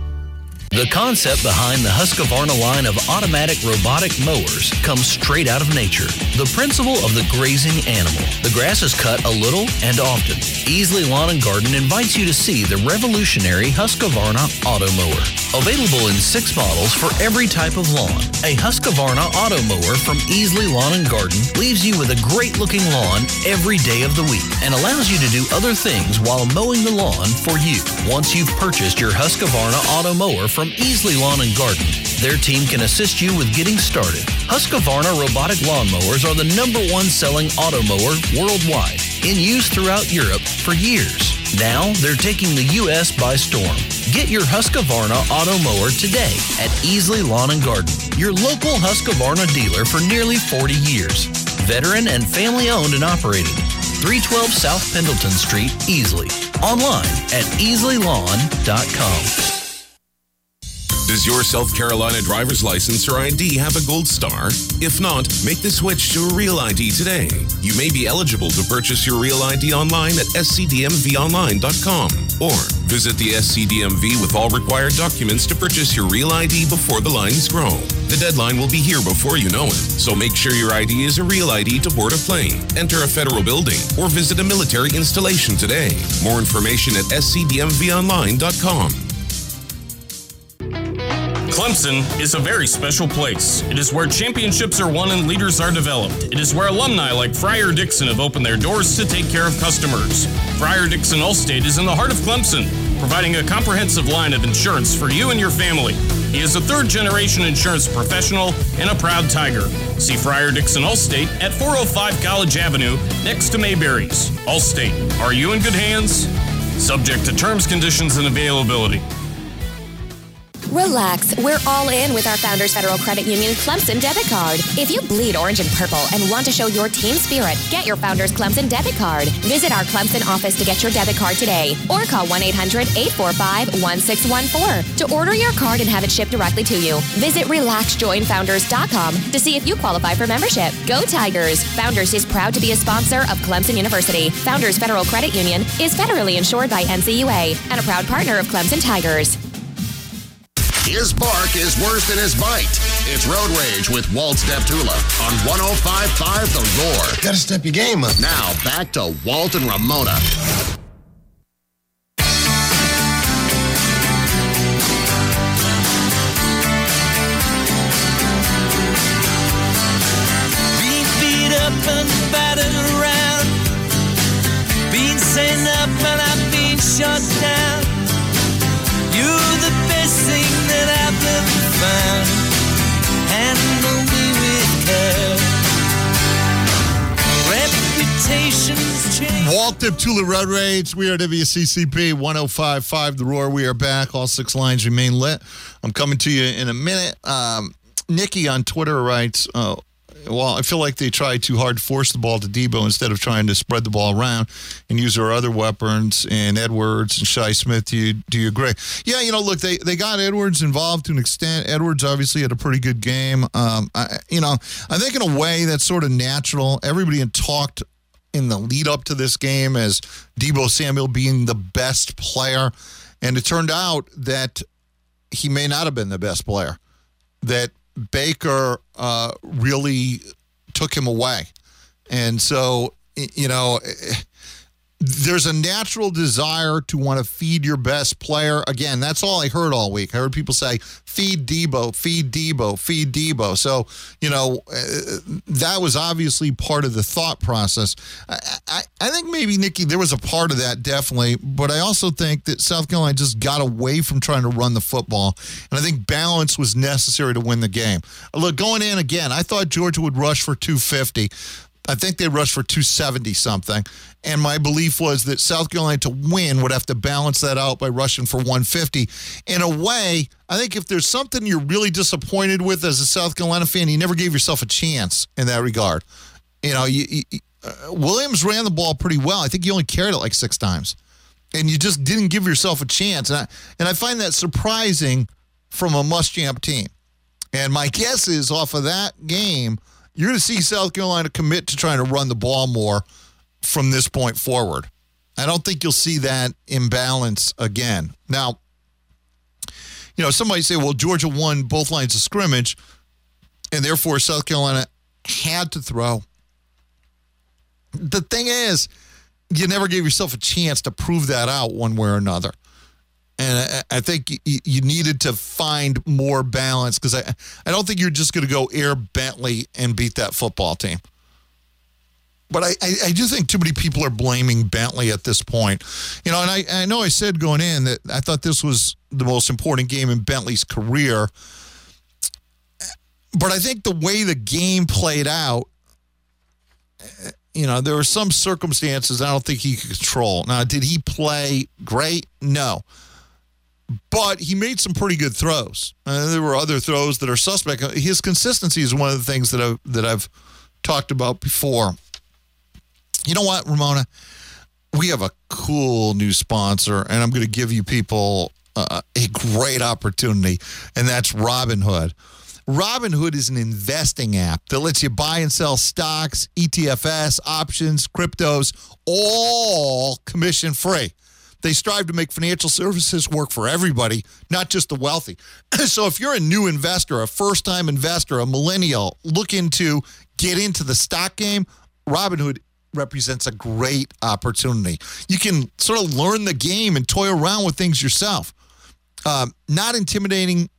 The concept behind the Husqvarna line of automatic robotic mowers comes straight out of nature. The principle of the grazing animal. The grass is cut a little and often. Easley Lawn and Garden invites you to see the revolutionary Husqvarna Auto Mower. Available in six models for every type of lawn. A Husqvarna Auto Mower from Easley Lawn and Garden leaves you with a great-looking lawn every day of the week and allows you to do other things while mowing the lawn for you. Once you've purchased your Husqvarna Auto Mower from From Easley Lawn and Garden, their team can assist you with getting started. Husqvarna robotic lawnmowers are the number one selling auto mower worldwide, in use throughout Europe for years. Now they're taking the U S by storm. Get your Husqvarna auto mower today at Easley Lawn and Garden, your local Husqvarna dealer for nearly forty years. Veteran and family owned and operated. three twelve South Pendleton Street, Easley. Online at easley lawn dot com. Does your South Carolina driver's license or I D have a gold star? If not, make the switch to a Real I D today. You may be eligible to purchase your Real I D online at s c d m v online dot com or visit the S C D M V with all required documents to purchase your Real I D before the lines grow. The deadline will be here before you know it, so make sure your I D is a Real I D to board a plane, enter a federal building, or visit a military installation today. More information at s c d m v online dot com. Clemson is a very special place. It is where championships are won and leaders are developed. It is where alumni like Friar Dixon have opened their doors to take care of customers. Friar Dixon Allstate is in the heart of Clemson, providing a comprehensive line of insurance for you and your family. He is a third-generation insurance professional and a proud Tiger. See Friar Dixon Allstate at four oh five College Avenue, next to Mayberry's. Allstate, are you in good hands? Subject to terms, conditions, and availability. Relax, we're all in with our Founders Federal Credit Union Clemson debit card. If you bleed orange and purple and want to show your team spirit, get your Founders Clemson debit card. Visit our Clemson office to get your debit card today or call one eight hundred, eight four five, one six one four to order your card and have it shipped directly to you. Visit relax join founders dot com to see if you qualify for membership. Go Tigers! Founders is proud to be a sponsor of Clemson University. Founders Federal Credit Union is federally insured by N C U A and a proud partner of Clemson Tigers. His bark is worse than his bite. It's Road Rage with Walt Deptula on one oh five point five The Roar. Gotta step your game up. Now, back to Walt and Ramona. Situations change. Walt Deptula Road Rage. We are W C C P one oh five point five The Roar. We are back. All six lines remain lit. I'm coming to you in a minute. Um, Nikki on Twitter writes, uh, well, I feel like they tried too hard to force the ball to Debo instead of trying to spread the ball around and use our other weapons and Edwards and Shi Smith. Do you, do you agree? Yeah, you know, look, they, they got Edwards involved to an extent. Edwards obviously had a pretty good game. Um, I, you know, I think in a way that's sort of natural. Everybody had talked in the lead up to this game as Debo Samuel being the best player. And it turned out that he may not have been the best player, that Baker uh, really took him away. And so, you know, there's a natural desire to want to feed your best player. Again, that's all I heard all week. I heard people say, feed Debo, feed Debo, feed Debo. So, you know, uh, that was obviously part of the thought process. I, I, I think maybe, Nikki, there was a part of that, definitely. But I also think that South Carolina just got away from trying to run the football. And I think balance was necessary to win the game. Look, going in again, I thought Georgia would rush for two fifty. I think they rushed for two seventy something. And my belief was that South Carolina to win would have to balance that out by rushing for one fifty. In a way, I think if there's something you're really disappointed with as a South Carolina fan, you never gave yourself a chance in that regard. You know, you, you, uh, Williams ran the ball pretty well. I think he only carried it like six times. And you just didn't give yourself a chance. And I, and I find that surprising from a Muschamp team. And my guess is off of that game, you're going to see South Carolina commit to trying to run the ball more from this point forward. I don't think you'll see that imbalance again. Now, you know, somebody say, well, Georgia won both lines of scrimmage, and therefore South Carolina had to throw. The thing is, you never gave yourself a chance to prove that out one way or another. And I, I think you, you needed to find more balance because I, I don't think you're just going to go air Bentley and beat that football team. But I, I, I do think too many people are blaming Bentley at this point. You know, and I, I know I said going in that I thought this was the most important game in Bentley's career. But I think the way the game played out, you know, there were some circumstances I don't think he could control. Now, did he play great? No. But he made some pretty good throws. Uh, there were other throws that are suspect. His consistency is one of the things that I've, that I've talked about before. You know what, Ramona? We have a cool new sponsor, and I'm going to give you people uh, a great opportunity, and that's Robinhood. Robinhood is an investing app that lets you buy and sell stocks, E T F S, options, cryptos, all commission-free. They strive to make financial services work for everybody, not just the wealthy. So if you're a new investor, a first-time investor, a millennial, looking to get into the stock game, Robinhood represents a great opportunity. You can sort of learn the game and toy around with things yourself. Um, not intimidating.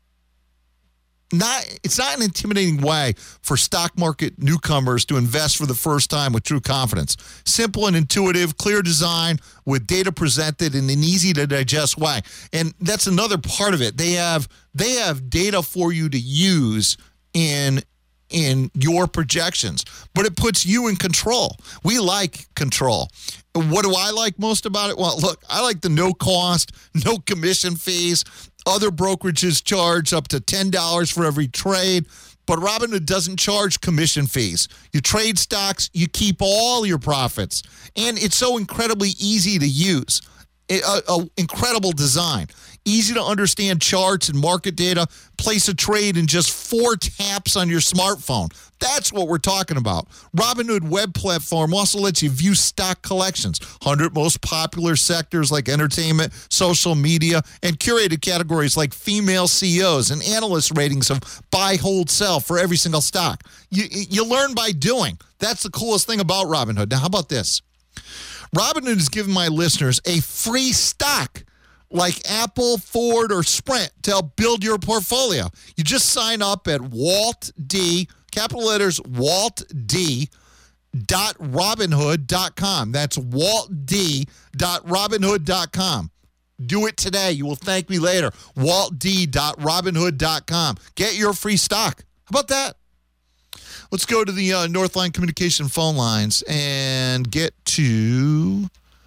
Not it's not an intimidating way for stock market newcomers to invest for the first time with true confidence. Simple and intuitive, clear design with data presented in an easy to digest way. And that's another part of it. They have they have data for you to use in in your projections, but it puts you in control. We like control. What do I like most about it? Well, look, I like the no cost, no commission fees. Other brokerages charge up to ten dollars for every trade, but Robinhood doesn't charge commission fees. You trade stocks, you keep all your profits, and it's so incredibly easy to use. A, a incredible design. Easy to understand charts and market data. Place a trade in just four taps on your smartphone. That's what we're talking about. Robinhood web platform also lets you view stock collections. one hundred most popular sectors like entertainment, social media, and curated categories like female C E Os and analyst ratings of buy, hold, sell for every single stock. You, you learn by doing. That's the coolest thing about Robinhood. Now, how about this? Robinhood has given my listeners a free stock like Apple, Ford, or Sprint to help build your portfolio. You just sign up at Walt D, capital letters, Walt D, dot Robinhood dot com. That's Walt D, dot Robinhood dot com. Do it today. You will thank me later. Walt D, dot Robinhood dot com. Get your free stock. How about that? Let's go to the uh, Northline Communication phone lines and get to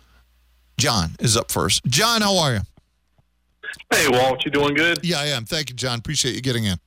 John is up first. John, how are you? Hey, Walt, you doing good? Yeah, I am. Thank you, John. Appreciate you getting in.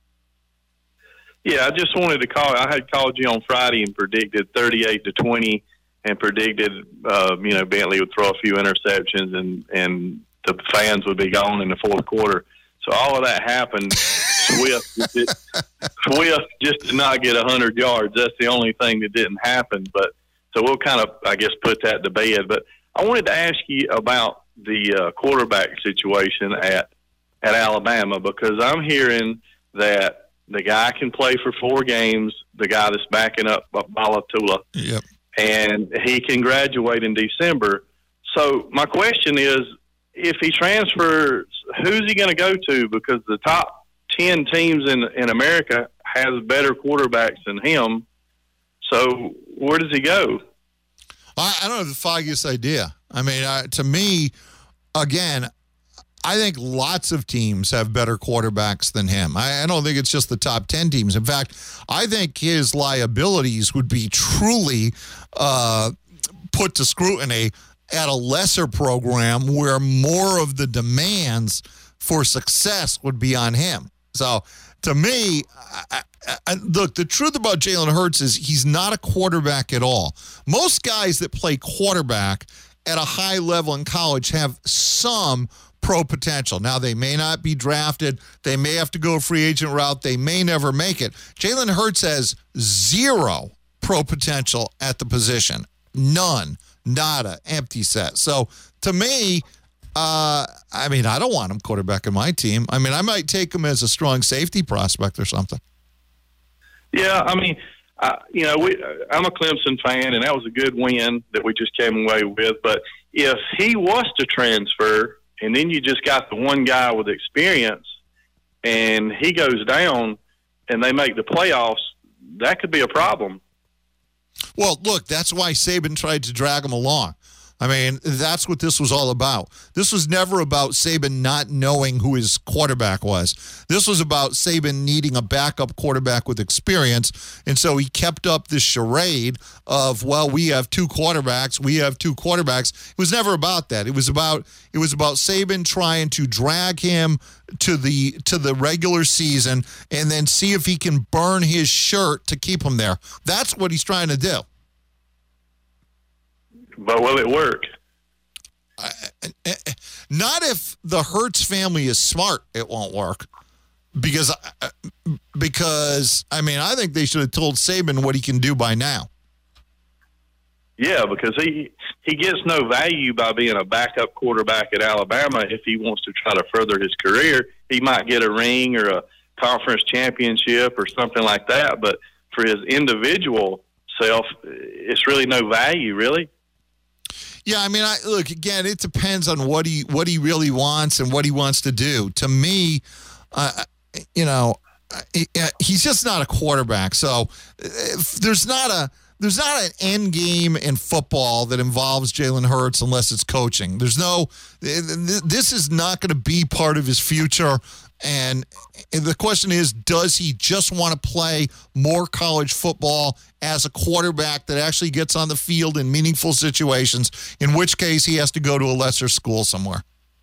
Yeah, I just wanted to call. I had called you on Friday and predicted thirty-eight to twenty, and predicted, uh, you know, Bentley would throw a few interceptions and and the fans would be gone in the fourth quarter. So all of that happened. Swift, did, Swift just did not get a hundred yards. That's the only thing that didn't happen. But so we'll kind of, I guess, put that to bed. But I wanted to ask you about the uh, quarterback situation at at Alabama, because I'm hearing that the guy can play for four games, the guy that's backing up Balatula, yep. and he can graduate in December. So my question is, if he transfers, who's he going to go to? Because the top ten teams in in America has better quarterbacks than him. So where does he go? I, I don't have the foggiest idea. I mean, uh, to me, again, I think lots of teams have better quarterbacks than him. I, I don't think it's just the top ten teams. In fact, I think his liabilities would be truly uh, put to scrutiny at a lesser program where more of the demands for success would be on him. So, to me, I, I, look, the truth about Jalen Hurts is he's not a quarterback at all. Most guys that play quarterback at a high level in college have some pro potential. Now, they may not be drafted. They may have to go a free agent route. They may never make it. Jalen Hurts has zero pro potential at the position. None. Nada. Empty set. So, to me, uh, I mean, I don't want him quarterback in my team. I mean, I might take him as a strong safety prospect or something. Yeah, I mean, uh, you know, we, I'm a Clemson fan, and that was a good win that we just came away with. But if he was to transfer, and then you just got the one guy with experience, and he goes down, and they make the playoffs, that could be a problem. Well, look, that's why Saban tried to drag him along. I mean, that's what this was all about. This was never about Saban not knowing who his quarterback was. This was about Saban needing a backup quarterback with experience. And so he kept up this charade of, well, we have two quarterbacks. We have two quarterbacks. It was never about that. It was about it was about Saban trying to drag him to the to the regular season and then see if he can burn his shirt to keep him there. That's what he's trying to do. But will it work? Uh, not if the Hurts family is smart, it won't work. Because, uh, because I mean, I think they should have told Saban what he can do by now. Yeah, because he he gets no value by being a backup quarterback at Alabama. If he wants to try to further his career, he might get a ring or a conference championship or something like that. But for his individual self, it's really no value, really. Yeah, I mean, I, look, again, it depends on what he what he really wants and what he wants to do. To me, uh, you know, he's just not a quarterback. So there's not a there's not an end game in football that involves Jalen Hurts unless it's coaching. There's no this is not going to be part of his future. And the question is, does he just want to play more college football as a quarterback that actually gets on the field in meaningful situations, in which case he has to go to a lesser school somewhere?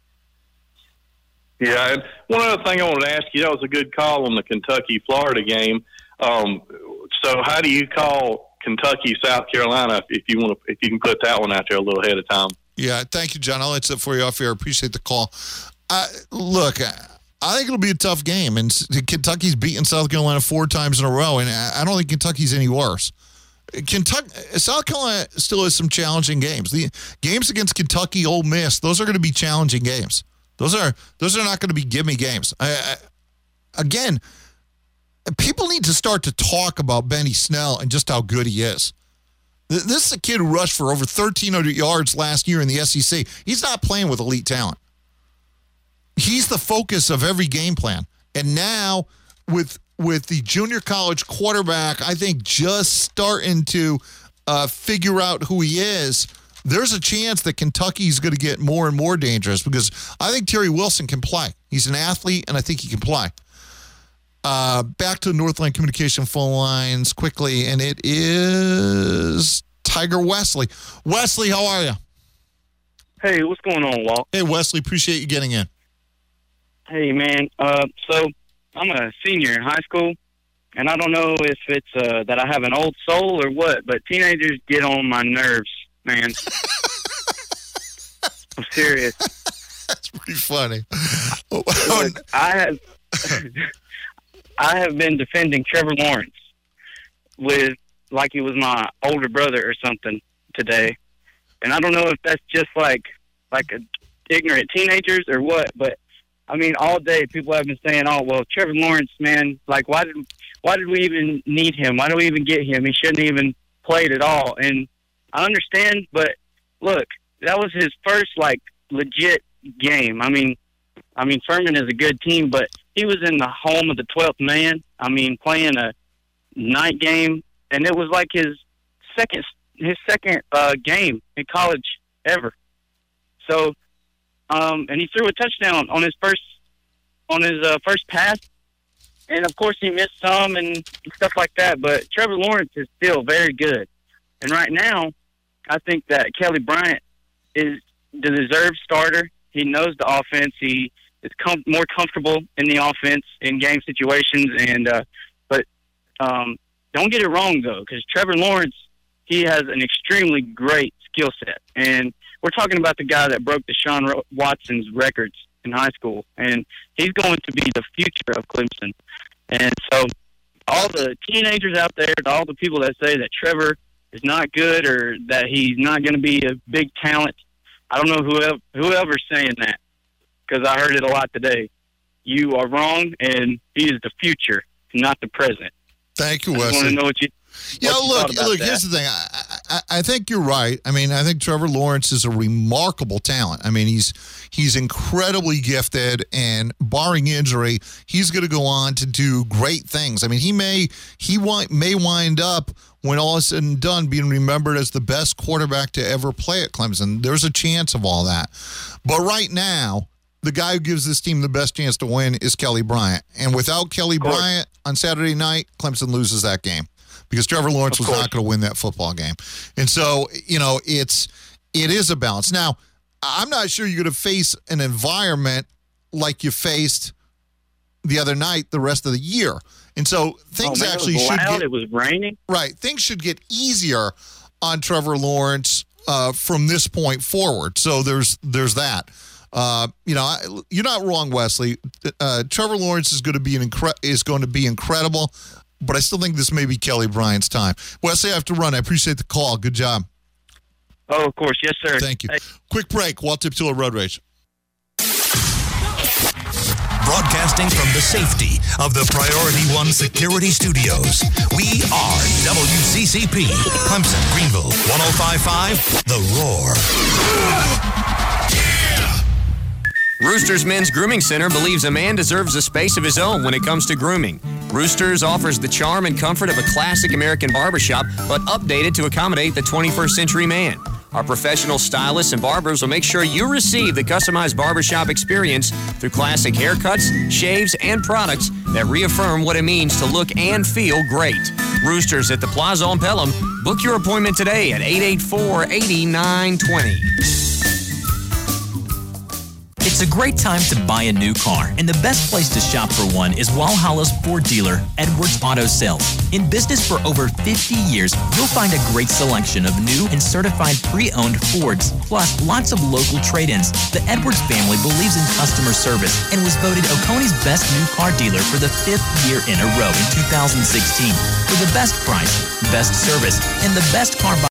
Yeah, and one other thing I wanted to ask you, that was a good call on the Kentucky-Florida game. Um, so how do you call Kentucky-South Carolina if you want to, if you can put that one out there a little ahead of time? Yeah, thank you, John. I'll answer it for you off here. Appreciate the call. Uh, look, I think it'll be a tough game, and Kentucky's beaten South Carolina four times in a row, and I don't think Kentucky's any worse. Kentucky, South Carolina still has some challenging games. The games against Kentucky, Ole Miss, those are going to be challenging games. Those are those are not going to be gimme games. I, I, again, people need to start to talk about Benny Snell and just how good he is. This is a kid who rushed for over thirteen hundred yards last year in the S E C. He's not playing with elite talent. He's the focus of every game plan. And now with with the junior college quarterback, I think just starting to uh, figure out who he is, there's a chance that Kentucky's going to get more and more dangerous because I think Terry Wilson can play. He's an athlete, and I think he can play. Uh, back to Northland Communication phone lines quickly, and it is Tiger Wesley. Wesley, how are you? Hey, what's going on, Walt? Hey, Wesley, appreciate you getting in. Hey, man. Uh, so I'm a senior in high school, and I don't know if it's uh, that I have an old soul or what, but teenagers get on my nerves, man. I'm serious. That's pretty funny. Look, I have I have been defending Trevor Lawrence with like he was my older brother or something today, and I don't know if that's just like like a ignorant teenagers or what, but I mean, all day people have been saying, "Oh, well, Trevor Lawrence, man, like why did why did we even need him? Why do we even get him? He shouldn't have even played at all." And I understand, but look, that was his first like legit game. I mean, I mean Furman is a good team, but he was in the home of the twelfth man. I mean, playing a night game, and it was like his second his second uh, game in college ever. So, um, and he threw a touchdown on his first on his uh, first pass, and of course he missed some and stuff like that. But Trevor Lawrence is still very good, and right now, I think that Kelly Bryant is the deserved starter. He knows the offense. He is com- more comfortable in the offense in game situations. And uh, but um, don't get it wrong though, because Trevor Lawrence, he has an extremely great skill set, and we're talking about the guy that broke Deshaun Watson's records in high school, and he's going to be the future of Clemson. And so, all the teenagers out there, all the people that say that Trevor is not good or that he's not going to be a big talent, I don't know whoever whoever's saying that, because I heard it a lot today. You are wrong, and he is the future, not the present. Thank you, I Wesley. just want to know what you. Yeah, what you look, thought about look. that. Here's the thing. I, I, I think you're right. I mean, I think Trevor Lawrence is a remarkable talent. I mean, he's he's incredibly gifted, and barring injury, he's going to go on to do great things. I mean, he may he wi- may wind up, when all is said and done, being remembered as the best quarterback to ever play at Clemson. There's a chance of all that. But right now, the guy who gives this team the best chance to win is Kelly Bryant. And without Kelly Bryant on Saturday night, Clemson loses that game, because Trevor Lawrence was not going to win that football game. And so, you know, it's it is a balance. Now, I'm not sure you're going to face an environment like you faced the other night the rest of the year. And so things oh, man, actually it was should loud. get, It was raining. right. Things should get easier on Trevor Lawrence uh, from this point forward. So there's there's that. Uh, you know, I, you're not wrong, Wesley. Uh, Trevor Lawrence is going to be an incre- is going to be incredible, but I still think this may be Kelly Bryant's time. Wesley, I have to run. I appreciate the call. Good job. Oh, of course, yes, sir. Thank you. Hey. Quick break. Walt Tiptula Road Rage. Broadcasting from the safety of the Priority One Security Studios, we are W C C P, Clemson, Greenville, one oh five point five, The Roar. Roosters Men's Grooming Center believes a man deserves a space of his own when it comes to grooming. Roosters offers the charm and comfort of a classic American barbershop, but updated to accommodate the twenty-first century man. Our professional stylists and barbers will make sure you receive the customized barbershop experience through classic haircuts, shaves, and products that reaffirm what it means to look and feel great. Roosters at the Plaza on Pelham. Book your appointment today at eight eight four, eight nine two zero. It's a great time to buy a new car, and the best place to shop for one is Walhalla's Ford dealer, Edwards Auto Sales. In business for over fifty years, you'll find a great selection of new and certified pre-owned Fords, plus lots of local trade-ins. The Edwards family believes in customer service and was voted Oconee's best new car dealer for the fifth year in a row in two thousand sixteen. For the best price, best service, and the best car